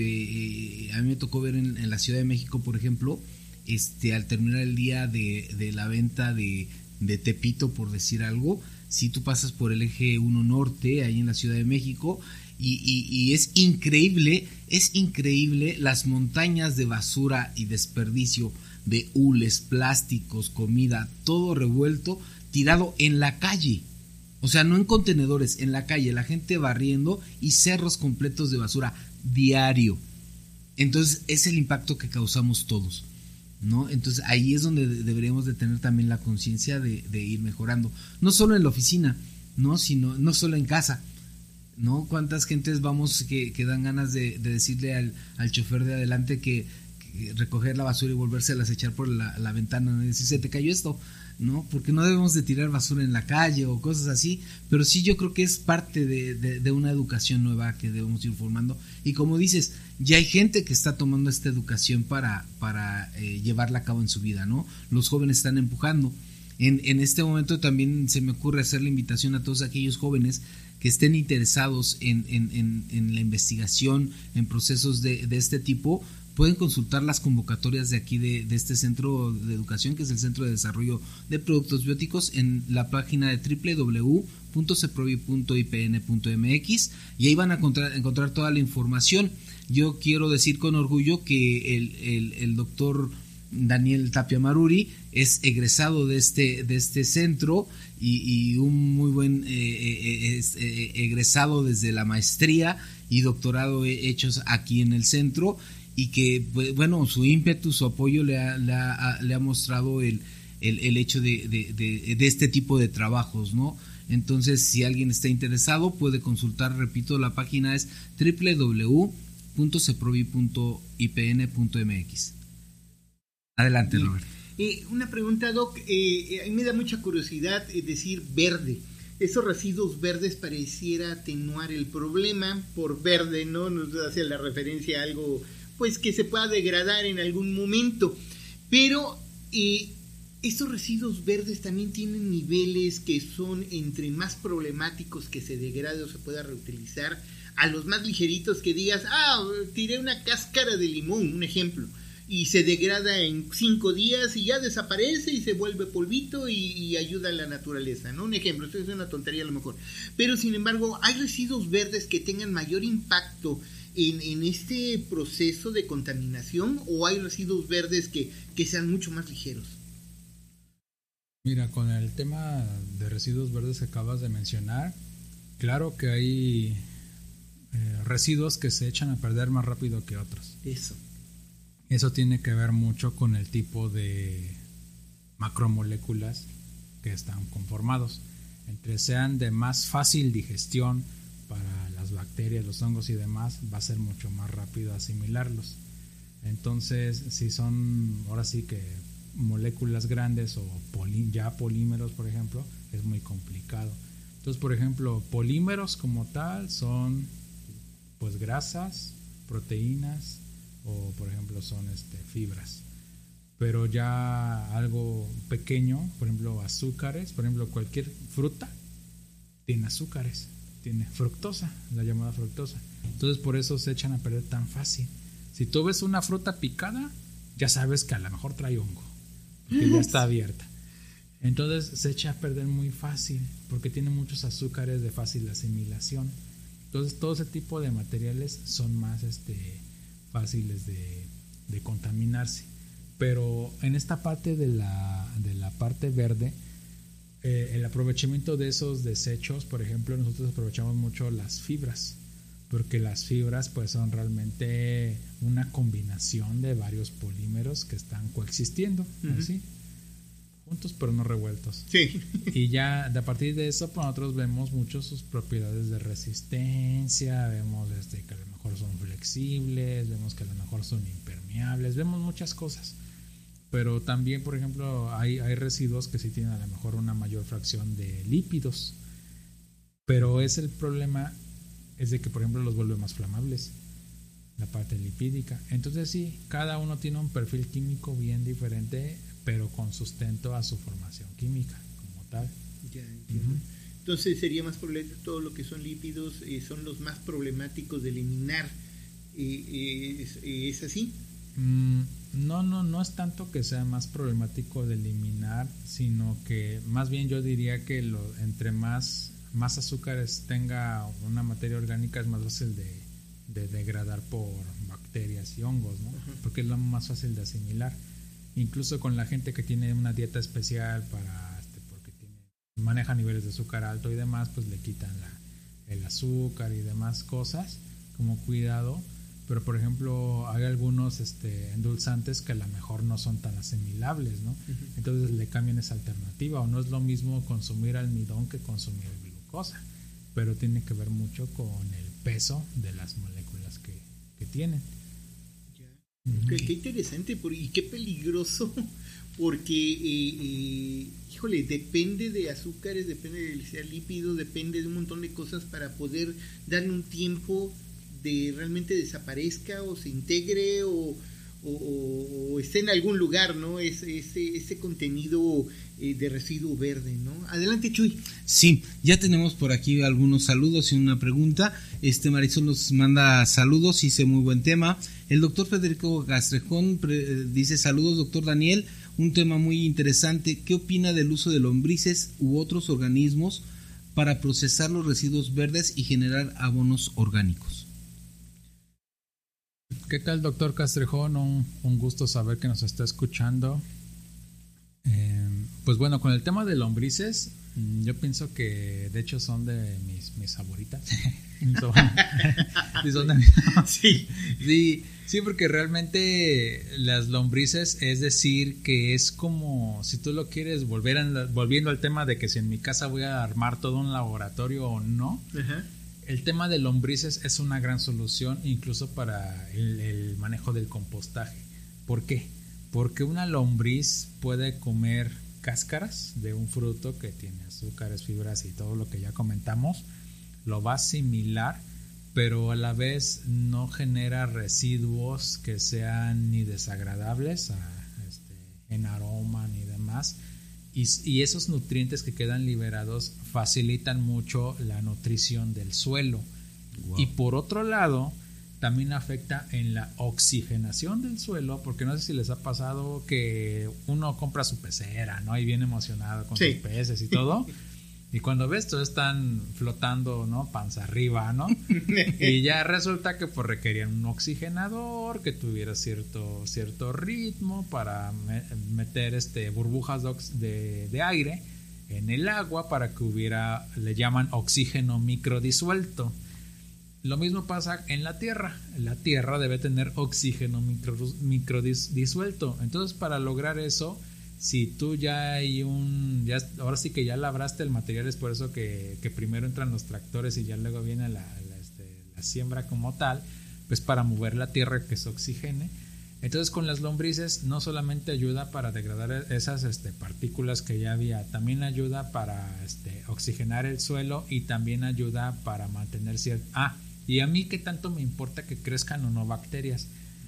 eh, a mí me tocó ver en, en la Ciudad de México, por ejemplo, este, al terminar el día de, de la venta de, de Tepito, por decir algo, si tú pasas por el eje uno norte, ahí en la Ciudad de México, y, y, y es increíble, es increíble las montañas de basura y desperdicio de hules, plásticos, comida, todo revuelto, tirado en la calle, o sea, no en contenedores, en la calle, la gente barriendo y cerros completos de basura diario. Entonces es el impacto que causamos todos, ¿no? Entonces ahí es donde deberíamos de tener también la conciencia de, de ir mejorando, no solo en la oficina, no, sino no solo en casa, ¿no? ¿Cuántas gentes vamos que, que dan ganas de, de decirle al, al chofer de adelante que, que recoger la basura y volvérselas a echar por la, la ventana, ¿no? Y decir, se te cayó esto, ¿no? Porque no debemos de tirar basura en la calle o cosas así, pero sí yo creo que es parte de, de, de una educación nueva que debemos ir formando. Y como dices, ya hay gente que está tomando esta educación para, para eh, llevarla a cabo en su vida, ¿no? Los jóvenes están empujando. En, en este momento también se me ocurre hacer la invitación a todos aquellos jóvenes que estén interesados en, en, en, en la investigación, en procesos de, de este tipo. Pueden consultar las convocatorias de aquí de, de este centro de educación, que es el Centro de Desarrollo de Productos Bióticos, en la página de doble u doble u doble u punto ceprobi punto i p n punto m x, y ahí van a encontrar, encontrar toda la información. Yo quiero decir con orgullo que el, el, el doctor Daniel Tapia Maruri es egresado de este, de este centro y, y un muy buen eh, eh, es, eh, egresado desde la maestría y doctorado hechos aquí en el centro, y que, bueno, su ímpetu, su apoyo le ha, le ha, le ha mostrado el, el, el hecho de, de, de, de este tipo de trabajos, ¿no? Entonces, si alguien está interesado, puede consultar, repito, la página es doble u doble u doble u punto ceprobi punto i p n punto m x. Adelante, sí. Robert. Eh, una pregunta, Doc. Eh, a mí me da mucha curiosidad eh, decir verde. Esos residuos verdes pareciera atenuar el problema por verde, ¿no? Nos hace la referencia a algo pues que se pueda degradar en algún momento, pero eh, estos residuos verdes también tienen niveles que son entre más problemáticos que se degrade o se pueda reutilizar, a los más ligeritos que digas, ah, tiré una cáscara de limón, un ejemplo, y se degrada en cinco días y ya desaparece y se vuelve polvito y, y ayuda a la naturaleza, ¿no? Un ejemplo, esto es una tontería a lo mejor, pero sin embargo hay residuos verdes que tengan mayor impacto En, en este proceso de contaminación, o hay residuos verdes que, que sean mucho más ligeros. Mira, con el tema de residuos verdes que acabas de mencionar, claro que hay eh, residuos que se echan a perder más rápido que otros. Eso. Eso tiene que ver mucho con el tipo de macromoléculas que están conformados. Entre sean de más fácil digestión para las bacterias, los hongos y demás, va a ser mucho más rápido asimilarlos. Entonces, si son, ahora sí que moléculas grandes o poli, ya polímeros, por ejemplo, es muy complicado. Entonces, por ejemplo, polímeros como tal son pues grasas, proteínas o, por ejemplo, son este, fibras. Pero ya algo pequeño, por ejemplo, azúcares, por ejemplo, cualquier fruta tiene azúcares, tiene fructosa, la llamada fructosa. Entonces por eso se echan a perder tan fácil. Si tú ves una fruta picada, ya sabes que a lo mejor trae hongo, porque ya está abierta. Entonces se echa a perder muy fácil, porque tiene muchos azúcares de fácil asimilación. Entonces todo ese tipo de materiales son más este, fáciles de, de contaminarse. Pero en esta parte de la, de la parte verde, eh, el aprovechamiento de esos desechos, por ejemplo, nosotros aprovechamos mucho las fibras, porque las fibras pues son realmente una combinación de varios polímeros que están coexistiendo, uh-huh. así, juntos pero no revueltos. Sí. Y ya de a partir de eso pues nosotros vemos mucho sus propiedades de resistencia, vemos este, que a lo mejor son flexibles, vemos que a lo mejor son impermeables, vemos muchas cosas. Pero también, por ejemplo, hay, hay residuos que sí tienen a lo mejor una mayor fracción de lípidos. Pero es el problema, es de que, por ejemplo, los vuelve más flamables, la parte lipídica. Entonces sí, cada uno tiene un perfil químico bien diferente, pero con sustento a su formación química como tal. Ya entiendo. Uh-huh. Entonces sería más problemático, todo lo que son lípidos eh, son los más problemáticos de eliminar. Eh, eh, es, eh, ¿Es así? Mm, no, no, no es tanto que sea más problemático de eliminar, sino que más bien yo diría que lo, entre más, más azúcares tenga una materia orgánica es más fácil de, de degradar por bacterias y hongos, ¿no? Uh-huh. Porque es lo más fácil de asimilar. Incluso con la gente que tiene una dieta especial para este, porque tiene, maneja niveles de azúcar alto y demás, pues le quitan la, el azúcar y demás cosas como cuidado. Pero por ejemplo hay algunos este, endulzantes que a lo mejor no son tan asimilables, ¿no? Uh-huh. Entonces le cambian esa alternativa, o no es lo mismo consumir almidón que consumir glucosa, pero tiene que ver mucho con el peso de las moléculas que, que tienen. Ya. Uh-huh. Qué, qué interesante por, y qué peligroso, porque eh, eh, híjole, depende de azúcares, depende de lípidos, depende de un montón de cosas para poder darle un tiempo de realmente desaparezca o se integre o, o, o esté en algún lugar, ¿no? Ese, ese, ese contenido eh, de residuo verde, ¿no? Adelante, Chuy. Sí, ya tenemos por aquí algunos saludos y una pregunta. Este Marisol nos manda saludos, dice muy buen tema. El doctor Federico Castrejón pre, dice saludos, doctor Daniel, un tema muy interesante. ¿Qué opina del uso de lombrices u otros organismos para procesar los residuos verdes y generar abonos orgánicos? ¿Qué tal, doctor Castrejón? Un, un gusto saber que nos está escuchando. Eh, pues bueno, con el tema de lombrices, yo pienso que de hecho son de mis, mis favoritas. son, sí, son de mis, sí, sí, sí, porque realmente las lombrices, es decir, que es como, si tú lo quieres volver a, volviendo al tema de que si en mi casa voy a armar todo un laboratorio o no. Ajá. El tema de lombrices es una gran solución incluso para el, el manejo del compostaje. ¿Por qué? Porque una lombriz puede comer cáscaras de un fruto que tiene azúcares, fibras y todo lo que ya comentamos, lo va a asimilar, pero a la vez no genera residuos que sean ni desagradables a, este, en aroma ni demás. Y, y esos nutrientes que quedan liberados facilitan mucho la nutrición del suelo. Wow. Y por otro lado, también afecta en la oxigenación del suelo, porque no sé si les ha pasado que uno compra su pecera, ¿no? Y viene emocionado con sí. sus peces y todo. Y cuando ves, todos están flotando, ¿no? Panza arriba, ¿no? Y ya resulta que pues requerían un oxigenador que tuviera cierto, cierto ritmo para me- meter este, burbujas de, ox- de, de aire en el agua para que hubiera, le llaman oxígeno microdisuelto. Lo mismo pasa en la tierra. La tierra debe tener oxígeno micro, microdisuelto. Entonces, para lograr eso, si tú ya hay un, ya, ahora sí que ya labraste el material, es por eso que, que primero entran los tractores y ya luego viene la, la, este, la siembra como tal, pues para mover la tierra que se oxigene. Entonces con las lombrices no solamente ayuda para degradar esas este, partículas que ya había, también ayuda para este, oxigenar el suelo y también ayuda para mantener cierto... Ah, y a mí qué tanto me importa que crezcan o no bacterias.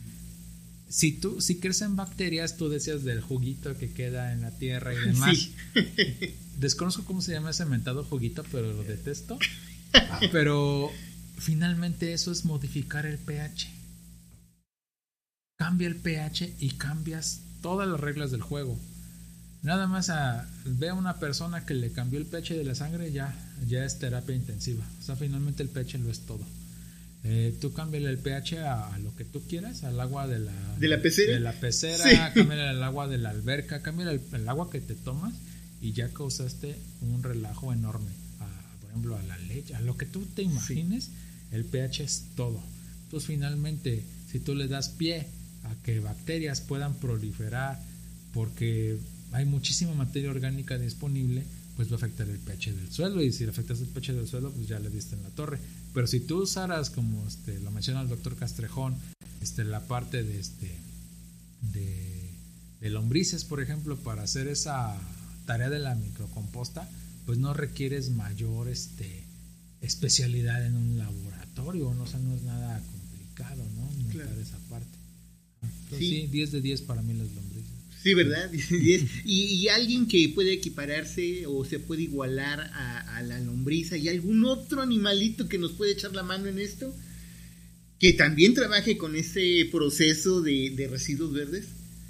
Si tú, si crecen bacterias, tú decías del juguito que queda en la tierra y demás. Sí. Desconozco cómo se llama ese mentado juguito, pero lo detesto. Pero finalmente eso es modificar el pH. Cambia el pH y cambias todas las reglas del juego. Nada más a, ve a una persona que le cambió el pH de la sangre, ya, ya es terapia intensiva. O sea, finalmente el pH lo es todo. Eh, tú cámbiale el pH a, a lo que tú quieras, al agua de la, de la pecera, de la pecera sí. Cámbiale al agua de la alberca, cámbiale el, el agua que te tomas y ya causaste un relajo enorme. A, por ejemplo, a la leche, a lo que tú te imagines, sí. El pH es todo. Entonces, finalmente, si tú le das pie a que bacterias puedan proliferar, porque hay muchísima materia orgánica disponible, pues va a afectar el pH del suelo, y si le afectas el pH del suelo, pues ya le diste en la torre. Pero si tú usaras, como este, lo menciona el doctor Castrejón, este, la parte de, este, de, de lombrices, por ejemplo, para hacer esa tarea de la microcomposta, pues no requieres mayor este, especialidad en un laboratorio, ¿no? O sea, no es nada complicado, ¿no? Montar claro. Esa parte. Entonces, sí. sí, diez de diez para mí las lombrices. Sí, ¿verdad? y, y alguien que puede equipararse o se puede igualar a, a la lombriza, y algún otro animalito que nos puede echar la mano en esto, que también trabaje con ese proceso de, de residuos verdes.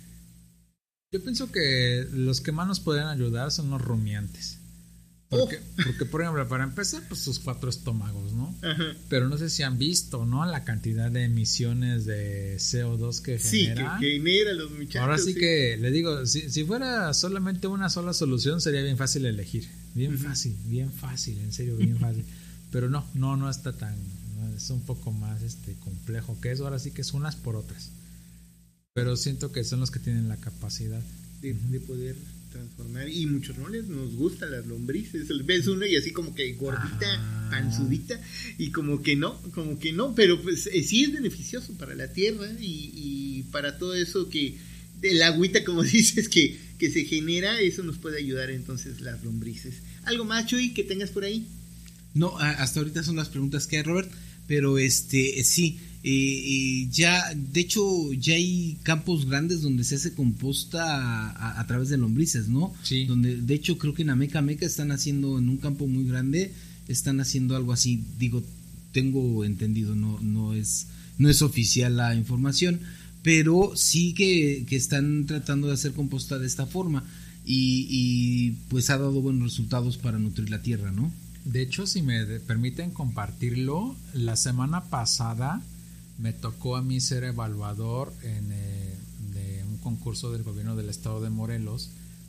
Yo pienso que los que más nos pueden ayudar son los rumiantes. Porque, oh. porque, por ejemplo, para empezar, pues sus cuatro estómagos, ¿no? Ajá. Pero no sé si han visto, ¿no? La cantidad de emisiones de C O dos que genera. Sí, que, que genera los muchachos. Ahora sí, sí. que, le digo, si, si fuera solamente una sola solución, sería bien fácil elegir. Bien uh-huh. fácil, bien fácil, en serio, bien fácil. Pero no, no, no está tan, no, es un poco más este complejo que eso. Ahora sí que es unas por otras. Pero siento que son los que tienen la capacidad de, uh-huh. de poder transformar, y muchos no les nos gustan las lombrices, ves uno y así como que gordita, ah. panzudita, y como que no, como que no, pero pues eh, sí es beneficioso para la tierra y, y para todo eso que, el agüita como dices que, que se genera, eso nos puede ayudar entonces las lombrices. ¿Algo más, Chuy, que tengas por ahí? No, hasta ahorita son las preguntas que hay, Robert, pero este, sí, Eh, eh, ya, de hecho, ya hay campos grandes donde se hace composta a, a, a través de lombrices, ¿no? Sí. Donde, de hecho, creo que en Ameca Meca están haciendo, en un campo muy grande, están haciendo algo así. Digo, tengo entendido, no, no es, no es oficial la información, pero sí que, que están tratando de hacer composta de esta forma y, y pues ha dado buenos resultados para nutrir la tierra, ¿no? De hecho, si me de, permiten compartirlo, la semana pasada me tocó a mí ser evaluador en eh, de un concurso del gobierno del estado de Morelos,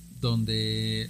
donde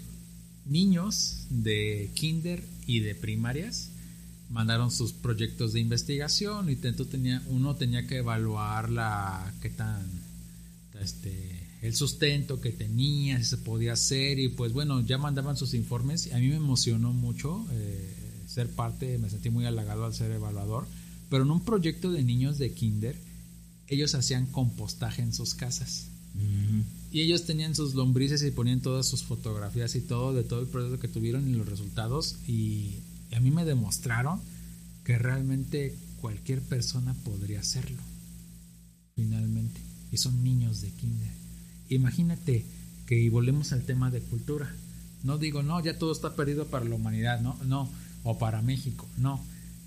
niños de kinder y de primarias mandaron sus proyectos de investigación, y tanto tenía, uno tenía que evaluar la qué tan este el sustento que tenía, si se podía hacer, y pues bueno, ya mandaban sus informes, y a mí me emocionó mucho eh, ser parte, me sentí muy halagado al ser evaluador. Pero en un proyecto de niños de kinder, ellos hacían compostaje en sus casas. Uh-huh. Y ellos tenían sus lombrices y ponían todas sus fotografías y todo, de todo el proceso que tuvieron y los resultados. Y, y a mí me demostraron que realmente cualquier persona podría hacerlo. Finalmente. Y son niños de kinder. Imagínate que, y volvemos al tema de cultura. No digo, no, ya todo está perdido para la humanidad, no, no, o para México, no.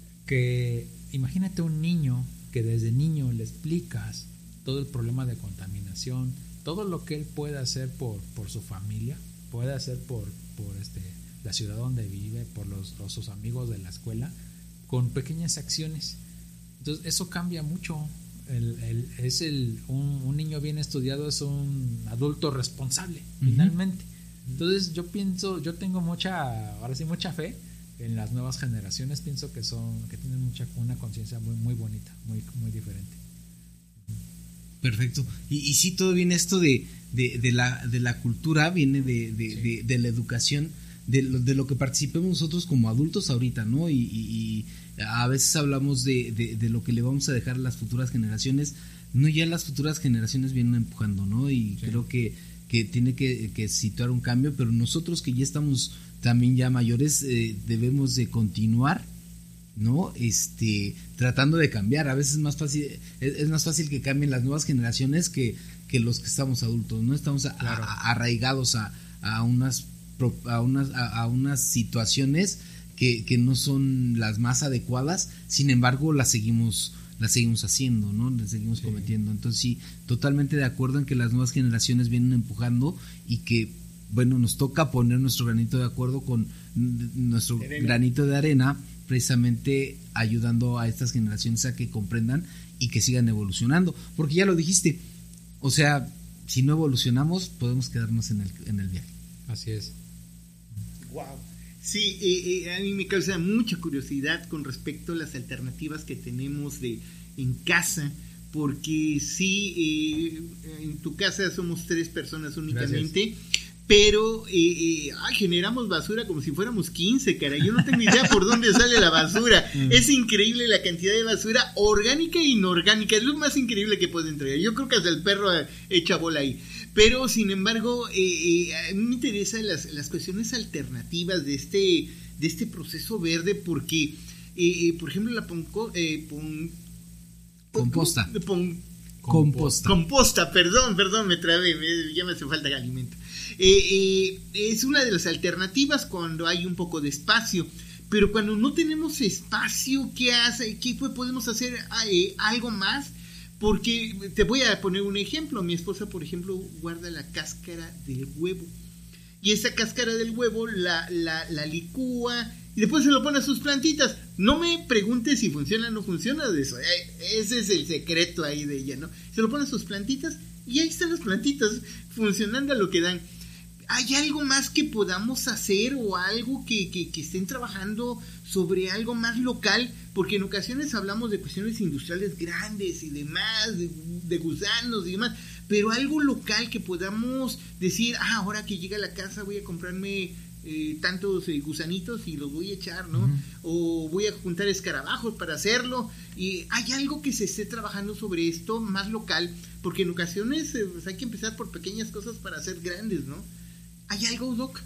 Que imagínate un niño que desde niño le explicas todo el problema de contaminación, todo lo que él puede hacer por, por su familia, puede hacer por, por este, la ciudad donde vive, por los, los, sus amigos de la escuela, con pequeñas acciones. Entonces eso cambia mucho. El, el, es el, un, un niño bien estudiado es un adulto responsable, uh-huh. finalmente. Entonces yo pienso, yo tengo mucha, ahora sí, mucha fe en las nuevas generaciones. Pienso que son, que tienen mucha, una conciencia muy, muy bonita, muy, muy diferente. Perfecto. Y, y sí, todo viene esto de, de, de la, de la cultura, viene de, de, sí. de, de la educación, de lo, de lo que participemos nosotros como adultos ahorita, ¿no? Y, y, y a veces hablamos de, de, de lo que le vamos a dejar a las futuras generaciones. No, ya las futuras generaciones vienen empujando, ¿no? Y sí. creo que, que tiene que, que situar un cambio, pero nosotros que ya estamos también ya mayores, eh, debemos de continuar, ¿no? Este, tratando de cambiar. A veces es más fácil, es, es más fácil que cambien las nuevas generaciones que, que los que estamos adultos, ¿no? Estamos a, claro. a, arraigados a, a unas a unas a, a unas situaciones que, que no son las más adecuadas, sin embargo las seguimos las seguimos haciendo, ¿no? Las seguimos sí. cometiendo. Entonces sí, totalmente de acuerdo en que las nuevas generaciones vienen empujando y que bueno, nos toca poner nuestro granito de acuerdo con nuestro arena. granito de arena, precisamente ayudando a estas generaciones a que comprendan y que sigan evolucionando, porque ya lo dijiste, o sea, si no evolucionamos podemos quedarnos en el, en el viaje. Así es. Wow. Sí, eh, eh, a mí me causa mucha curiosidad con respecto a las alternativas que tenemos de en casa, porque sí, eh, en tu casa somos tres personas únicamente. Gracias. Pero eh, eh, ay, generamos basura como si fuéramos quince, cara. Yo no tengo idea por dónde sale la basura. Es increíble la cantidad de basura orgánica e inorgánica. Es lo más increíble que puede entregar. Yo creo que hasta el perro echa bola ahí. Pero, sin embargo, eh, eh, a mí me interesan las, las cuestiones alternativas de este, de este proceso verde, porque, eh, eh, por ejemplo, la ponco, eh, pon, composta. Pon, composta. Composta, perdón, perdón, me trabé, me, ya me hace falta alimento. Eh, eh, es una de las alternativas cuando hay un poco de espacio, pero cuando no tenemos espacio, ¿qué hace? ¿Qué podemos hacer? Eh, algo más, porque te voy a poner un ejemplo. Mi esposa, por ejemplo, guarda la cáscara del huevo, y esa cáscara del huevo la, la, la licúa y después se lo pone a sus plantitas. No me preguntes si funciona o no funciona de eso, eh, ese es el secreto ahí de ella, ¿no? Se lo pone a sus plantitas y ahí están las plantitas funcionando a lo que dan. ¿Hay algo más que podamos hacer o algo que, que, que estén trabajando sobre algo más local? Porque en ocasiones hablamos de cuestiones industriales grandes y demás, de, de gusanos y demás, pero algo local que podamos decir, ah, ahora que llega a la casa voy a comprarme eh, tantos eh, gusanitos y los voy a echar, ¿no? Uh-huh. O voy a juntar escarabajos para hacerlo. Y hay algo que se esté trabajando sobre esto más local, porque en ocasiones eh, pues hay que empezar por pequeñas cosas para hacer grandes, ¿no? ¿Hay algo, Doc?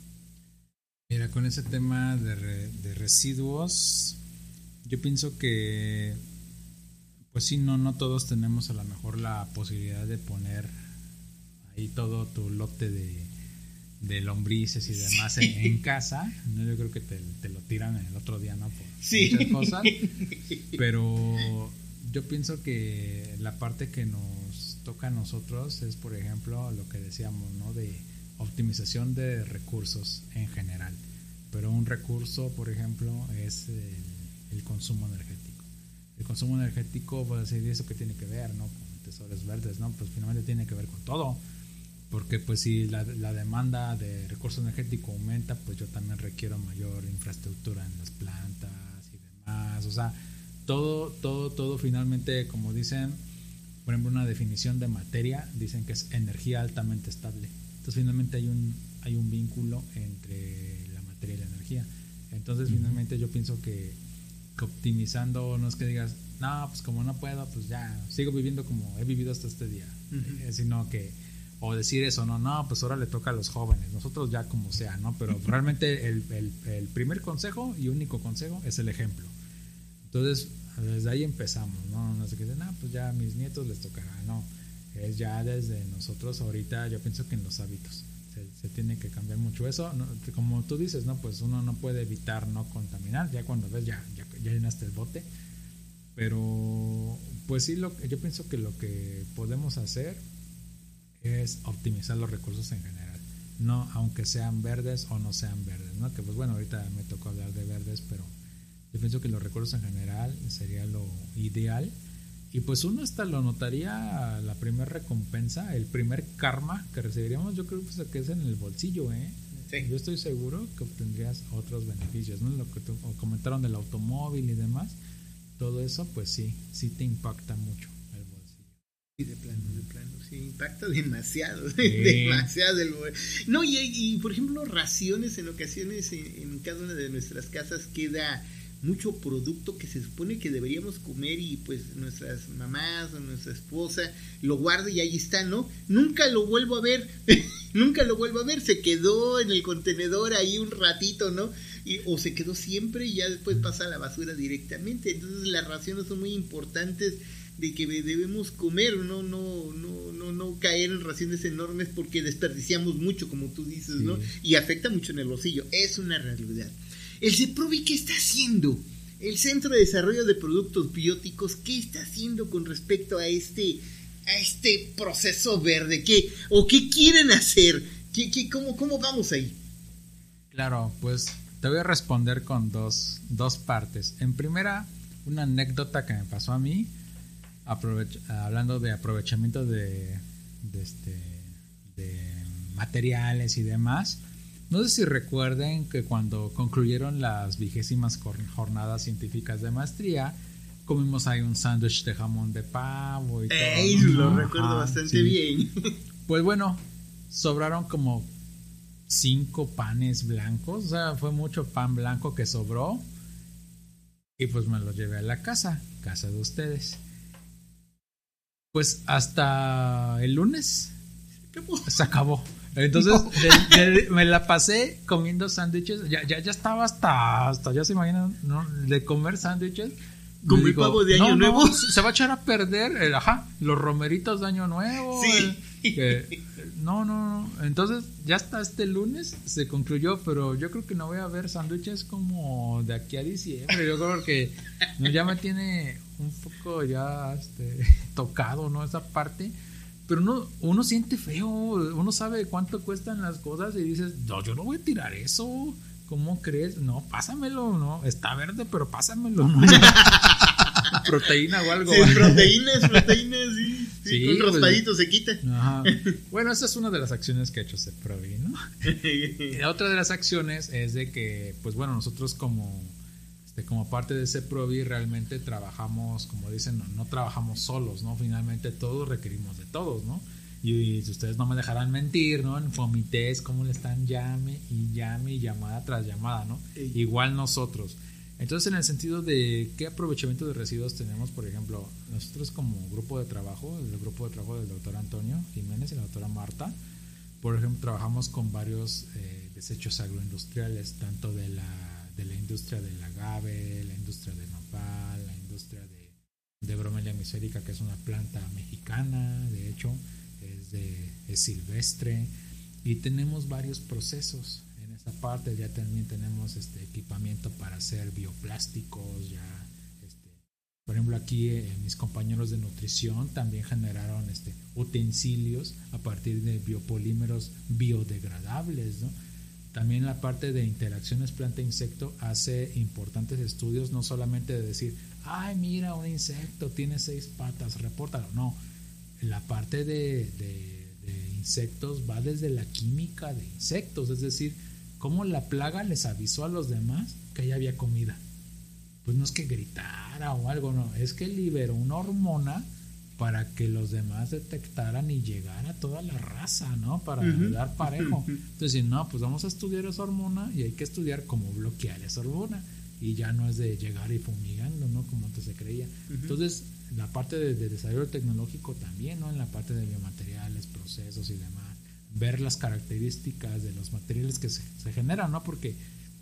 Mira, con ese tema de, re, de residuos, yo pienso que, pues sí, no, no todos tenemos a lo mejor la posibilidad de poner ahí todo tu lote de, de lombrices y demás en, en casa. No, yo creo que te, te lo tiran el otro día, ¿no? Por sí. muchas cosas. Pero yo pienso que la parte que nos toca a nosotros es, por ejemplo, lo que decíamos, ¿no? De optimización de recursos en general, pero un recurso, por ejemplo, es el, el consumo energético. El consumo energético, pues decir, ¿eso qué tiene que ver, no? Con tesores verdes, ¿no? Pues finalmente tiene que ver con todo, porque pues si la, la demanda de recurso energético aumenta, pues yo también requiero mayor infraestructura en las plantas y demás, o sea, todo, todo, todo finalmente, como dicen, por ejemplo, una definición de materia, dicen que es energía altamente estable. Entonces finalmente hay un hay un vínculo entre la materia y la energía. Entonces uh-huh. finalmente yo pienso que, que optimizando, no es que digas, no, pues como no puedo, pues ya sigo viviendo como he vivido hasta este día, uh-huh. eh, sino que, o decir eso, no, no, pues ahora le toca a los jóvenes, nosotros ya como sea, ¿no? Pero uh-huh. realmente el, el, el primer consejo y único consejo es el ejemplo. Entonces desde ahí empezamos, ¿no? No sé qué dicen, no, pues ya a mis nietos les tocará, no. Es ya desde nosotros ahorita, yo pienso que en los hábitos se, se tiene que cambiar mucho eso, ¿no? Como tú dices, no, pues uno no puede evitar no contaminar, ya cuando ves ya, ya, ya llenaste el bote, pero pues sí, lo, yo pienso que lo que podemos hacer es optimizar los recursos en general, no aunque sean verdes o no sean verdes, ¿no? Que pues bueno, ahorita me tocó hablar de verdes, pero yo pienso que los recursos en general sería lo ideal. Y pues uno hasta lo notaría la primera recompensa, el primer karma que recibiríamos, yo creo pues, que es en el bolsillo, ¿eh? Sí. Yo estoy seguro que obtendrías otros beneficios, ¿no? Lo que tú, comentaron del automóvil y demás, todo eso pues sí, sí te impacta mucho el bolsillo. Sí, de plano, de plano, sí, impacta demasiado, sí. demasiado el bolsillo. No, y, y por ejemplo, raciones en ocasiones en, en cada una de nuestras casas queda mucho producto que se supone que deberíamos comer y pues nuestras mamás o nuestra esposa lo guarda y ahí está, ¿no? Nunca lo vuelvo a ver, nunca lo vuelvo a ver, se quedó en el contenedor ahí un ratito, ¿no? Y, o se quedó siempre y ya después pasa a la basura directamente. Entonces las raciones son muy importantes de que debemos comer, no no no no no caer en raciones enormes porque desperdiciamos mucho, como tú dices, ¿no? Sí. Y afecta mucho en el bolsillo, es una realidad. El CEPROBI, ¿qué está haciendo? El Centro de Desarrollo de Productos Bióticos, ¿qué está haciendo con respecto a este, a este proceso verde? ¿Qué, o qué quieren hacer? ¿Qué, qué, cómo, ¿Cómo vamos ahí? Claro, pues te voy a responder con dos, dos partes. En primera, una anécdota que me pasó a mí, aprovech- hablando de aprovechamiento de, de, este, de materiales y demás. No sé si recuerden que cuando concluyeron las vigésimas jornadas científicas de maestría, comimos ahí un sándwich de jamón de pavo y Ey, todo, ¿no? lo Ajá, recuerdo bastante sí. bien. Pues bueno, sobraron como cinco panes blancos, o sea, fue mucho pan blanco que sobró y pues me lo llevé a la casa, casa de ustedes. Pues hasta el lunes se acabó. Entonces de, de, me la pasé comiendo sándwiches, ya, ya, ya estaba hasta, hasta ya se imaginan, ¿no? De comer sándwiches. Como el pavo de Año no, Nuevo. No, se va a echar a perder, el, ajá, los romeritos de Año Nuevo. Sí. El, que, no, no, no. Entonces, ya hasta este lunes se concluyó, pero yo creo que no voy a ver sándwiches como de aquí a diciembre. Yo creo que no, ya me tiene un poco ya este, tocado, ¿no? Esa parte. Pero uno, uno siente feo, uno sabe cuánto cuestan las cosas y dices, no, yo no voy a tirar eso. ¿Cómo crees? No, pásamelo, no, está verde, pero pásamelo, ¿no? Proteína o algo. Sí, proteínas, proteínas, sí. sí, sí un pues, raspadito se quita. Ajá. Bueno, esa es una de las acciones que ha hecho CEPROVI, ¿no? Y otra de las acciones es de que, pues bueno, nosotros como, este, como parte de CEPROVI realmente trabajamos, como dicen, no, no trabajamos solos, ¿no? Finalmente todos requerimos de todos, ¿no? Y, y ustedes no me dejarán mentir, ¿no? En comités, como le están llame y llame y llamada tras llamada, ¿no? Sí. Igual nosotros. Entonces, en el sentido de qué aprovechamiento de residuos tenemos, por ejemplo, nosotros como grupo de trabajo, el grupo de trabajo del doctor Antonio Jiménez y la doctora Marta, por ejemplo, trabajamos con varios eh, desechos agroindustriales, tanto de la, de la industria del agave, la industria del nopal, la industria de, de bromelia misérica, que es una planta mexicana, de hecho, es, de, es silvestre, y tenemos varios procesos. En esta parte ya también tenemos este equipamiento para hacer bioplásticos, ya este, por ejemplo aquí eh, mis compañeros de nutrición también generaron este utensilios a partir de biopolímeros biodegradables, ¿no? También la parte de interacciones planta-insecto hace importantes estudios, no solamente de decir, ay mira un insecto tiene seis patas, repórtalo, no, la parte de, de, de insectos va desde la química de insectos, es decir, cómo la plaga les avisó a los demás que ya había comida. Pues no es que gritara o algo, no, es que liberó una hormona para que los demás detectaran y llegara toda la raza, ¿no? Para uh-huh. dar parejo. Entonces, no, pues vamos a estudiar esa hormona y hay que estudiar cómo bloquear esa hormona. Y ya no es de llegar y fumigando, ¿no? Como antes se creía. Uh-huh. Entonces, la parte de, de desarrollo tecnológico también, ¿no? En la parte de biomateriales, procesos y demás. Ver las características de los materiales que se, se generan, ¿no? Porque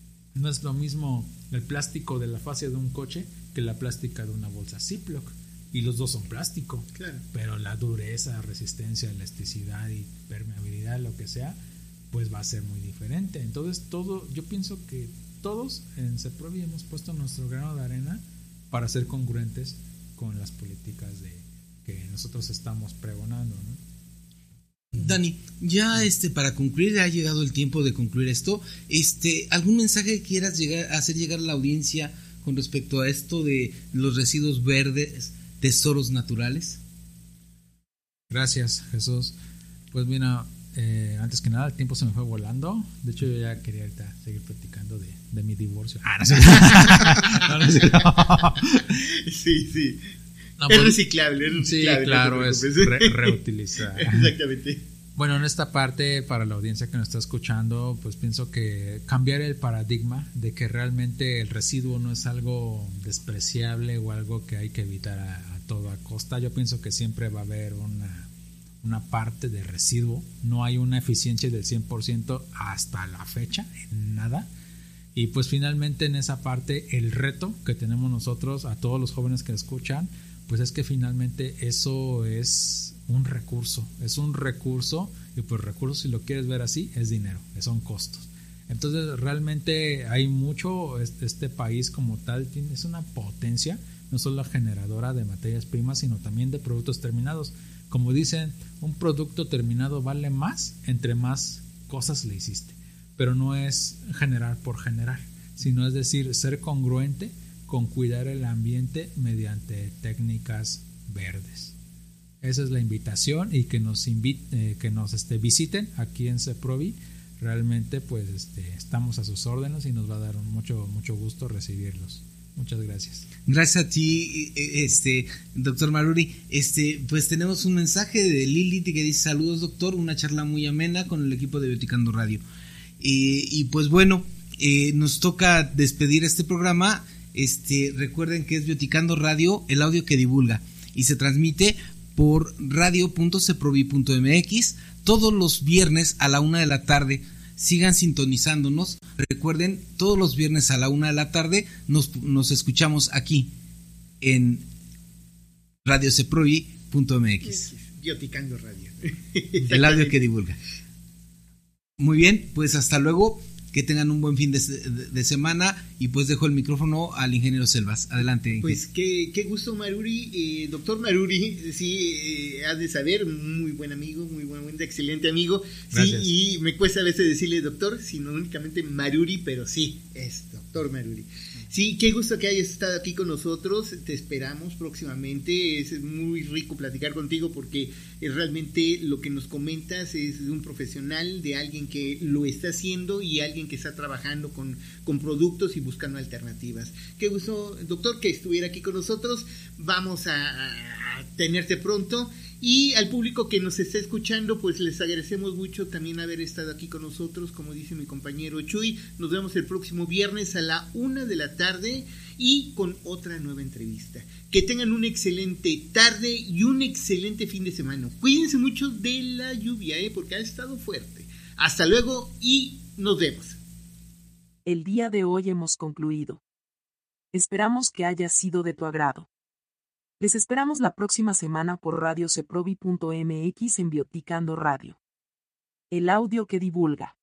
no es lo mismo el plástico de la fascia de un coche que la plástica de una bolsa Ziploc. Y los dos son plástico. Claro. Pero la dureza, resistencia, elasticidad y permeabilidad, lo que sea, pues va a ser muy diferente. Entonces, todo, yo pienso que todos en CEPROVI hemos puesto nuestro grano de arena para ser congruentes con las políticas de que nosotros estamos pregonando, ¿no? Dani, ya este para concluir, ha llegado el tiempo de concluir esto. Este, ¿algún mensaje que quieras llegar, hacer llegar a la audiencia con respecto a esto de los residuos verdes, tesoros naturales? Gracias, Jesús. Pues mira, eh, antes que nada el tiempo se me fue volando. De hecho yo ya quería ahorita seguir platicando de, de mi divorcio. Ah, no sé. no, no sé no. Sí, sí. No, es pues, reciclable, es reciclable. Sí, claro, es re reutilizar. Exactamente. Bueno, en esta parte, para la audiencia que nos está escuchando, pues pienso que cambiar el paradigma de que realmente el residuo no es algo despreciable o algo que hay que evitar a, a toda costa. Yo pienso que siempre va a haber una, una parte de residuo. No hay una eficiencia del cien por ciento hasta la fecha, en nada. Y pues finalmente en esa parte, el reto que tenemos nosotros, a todos los jóvenes que escuchan, pues es que finalmente eso es un recurso, es un recurso y pues recurso, si lo quieres ver así, es dinero, son costos. Entonces realmente hay mucho, este país como tal es una potencia, no solo generadora de materias primas, sino también de productos terminados. Como dicen, un producto terminado vale más entre más cosas le hiciste. Pero no es generar por generar, sino es decir, ser congruente con cuidar el ambiente mediante técnicas verdes. Esa es la invitación, y que nos invite, eh, que nos este, visiten aquí en CEPROVI. Realmente pues este, estamos a sus órdenes y nos va a dar un mucho, mucho gusto recibirlos. Muchas gracias. Gracias a ti, este, doctor Maruri. Este, pues tenemos un mensaje de Lili que dice: saludos, doctor, una charla muy amena con el equipo de Bioticando Radio. Eh, y pues bueno, eh, nos toca despedir este programa. Este, recuerden que es Bioticando Radio, el audio que divulga, y se transmite por radio punto ceprovi punto m x todos los viernes a la una de la tarde. Sigan sintonizándonos. Recuerden, todos los viernes a la una de la tarde nos, nos escuchamos aquí en radio ceprovi punto m x. Bioticando Radio. El audio que divulga. Muy bien, pues hasta luego. Que tengan un buen fin de, de, de semana, y pues dejo el micrófono al ingeniero Selvas. Adelante, ingeniero. Pues qué, qué gusto, Maruri, eh, doctor Maruri, sí, eh, has de saber, muy buen amigo, muy buen, buen excelente amigo. Gracias. Sí, y me cuesta a veces decirle doctor, sino únicamente Maruri, pero sí, es doctor Maruri. Sí, qué gusto que hayas estado aquí con nosotros, te esperamos próximamente, es muy rico platicar contigo porque es realmente lo que nos comentas es de un profesional, de alguien que lo está haciendo y alguien que está trabajando con, con productos y buscando alternativas. Qué gusto, doctor, que estuviera aquí con nosotros, vamos a, a tenerte pronto. Y al público que nos está escuchando, pues les agradecemos mucho también haber estado aquí con nosotros, como dice mi compañero Chuy. Nos vemos el próximo viernes a la una de la tarde y con otra nueva entrevista. Que tengan una excelente tarde y un excelente fin de semana. Cuídense mucho de la lluvia, ¿eh? Porque ha estado fuerte. Hasta luego y nos vemos. El día de hoy hemos concluido. Esperamos que haya sido de tu agrado. Les esperamos la próxima semana por radio ceprovi punto m x en Bioticando Radio. El audio que divulga.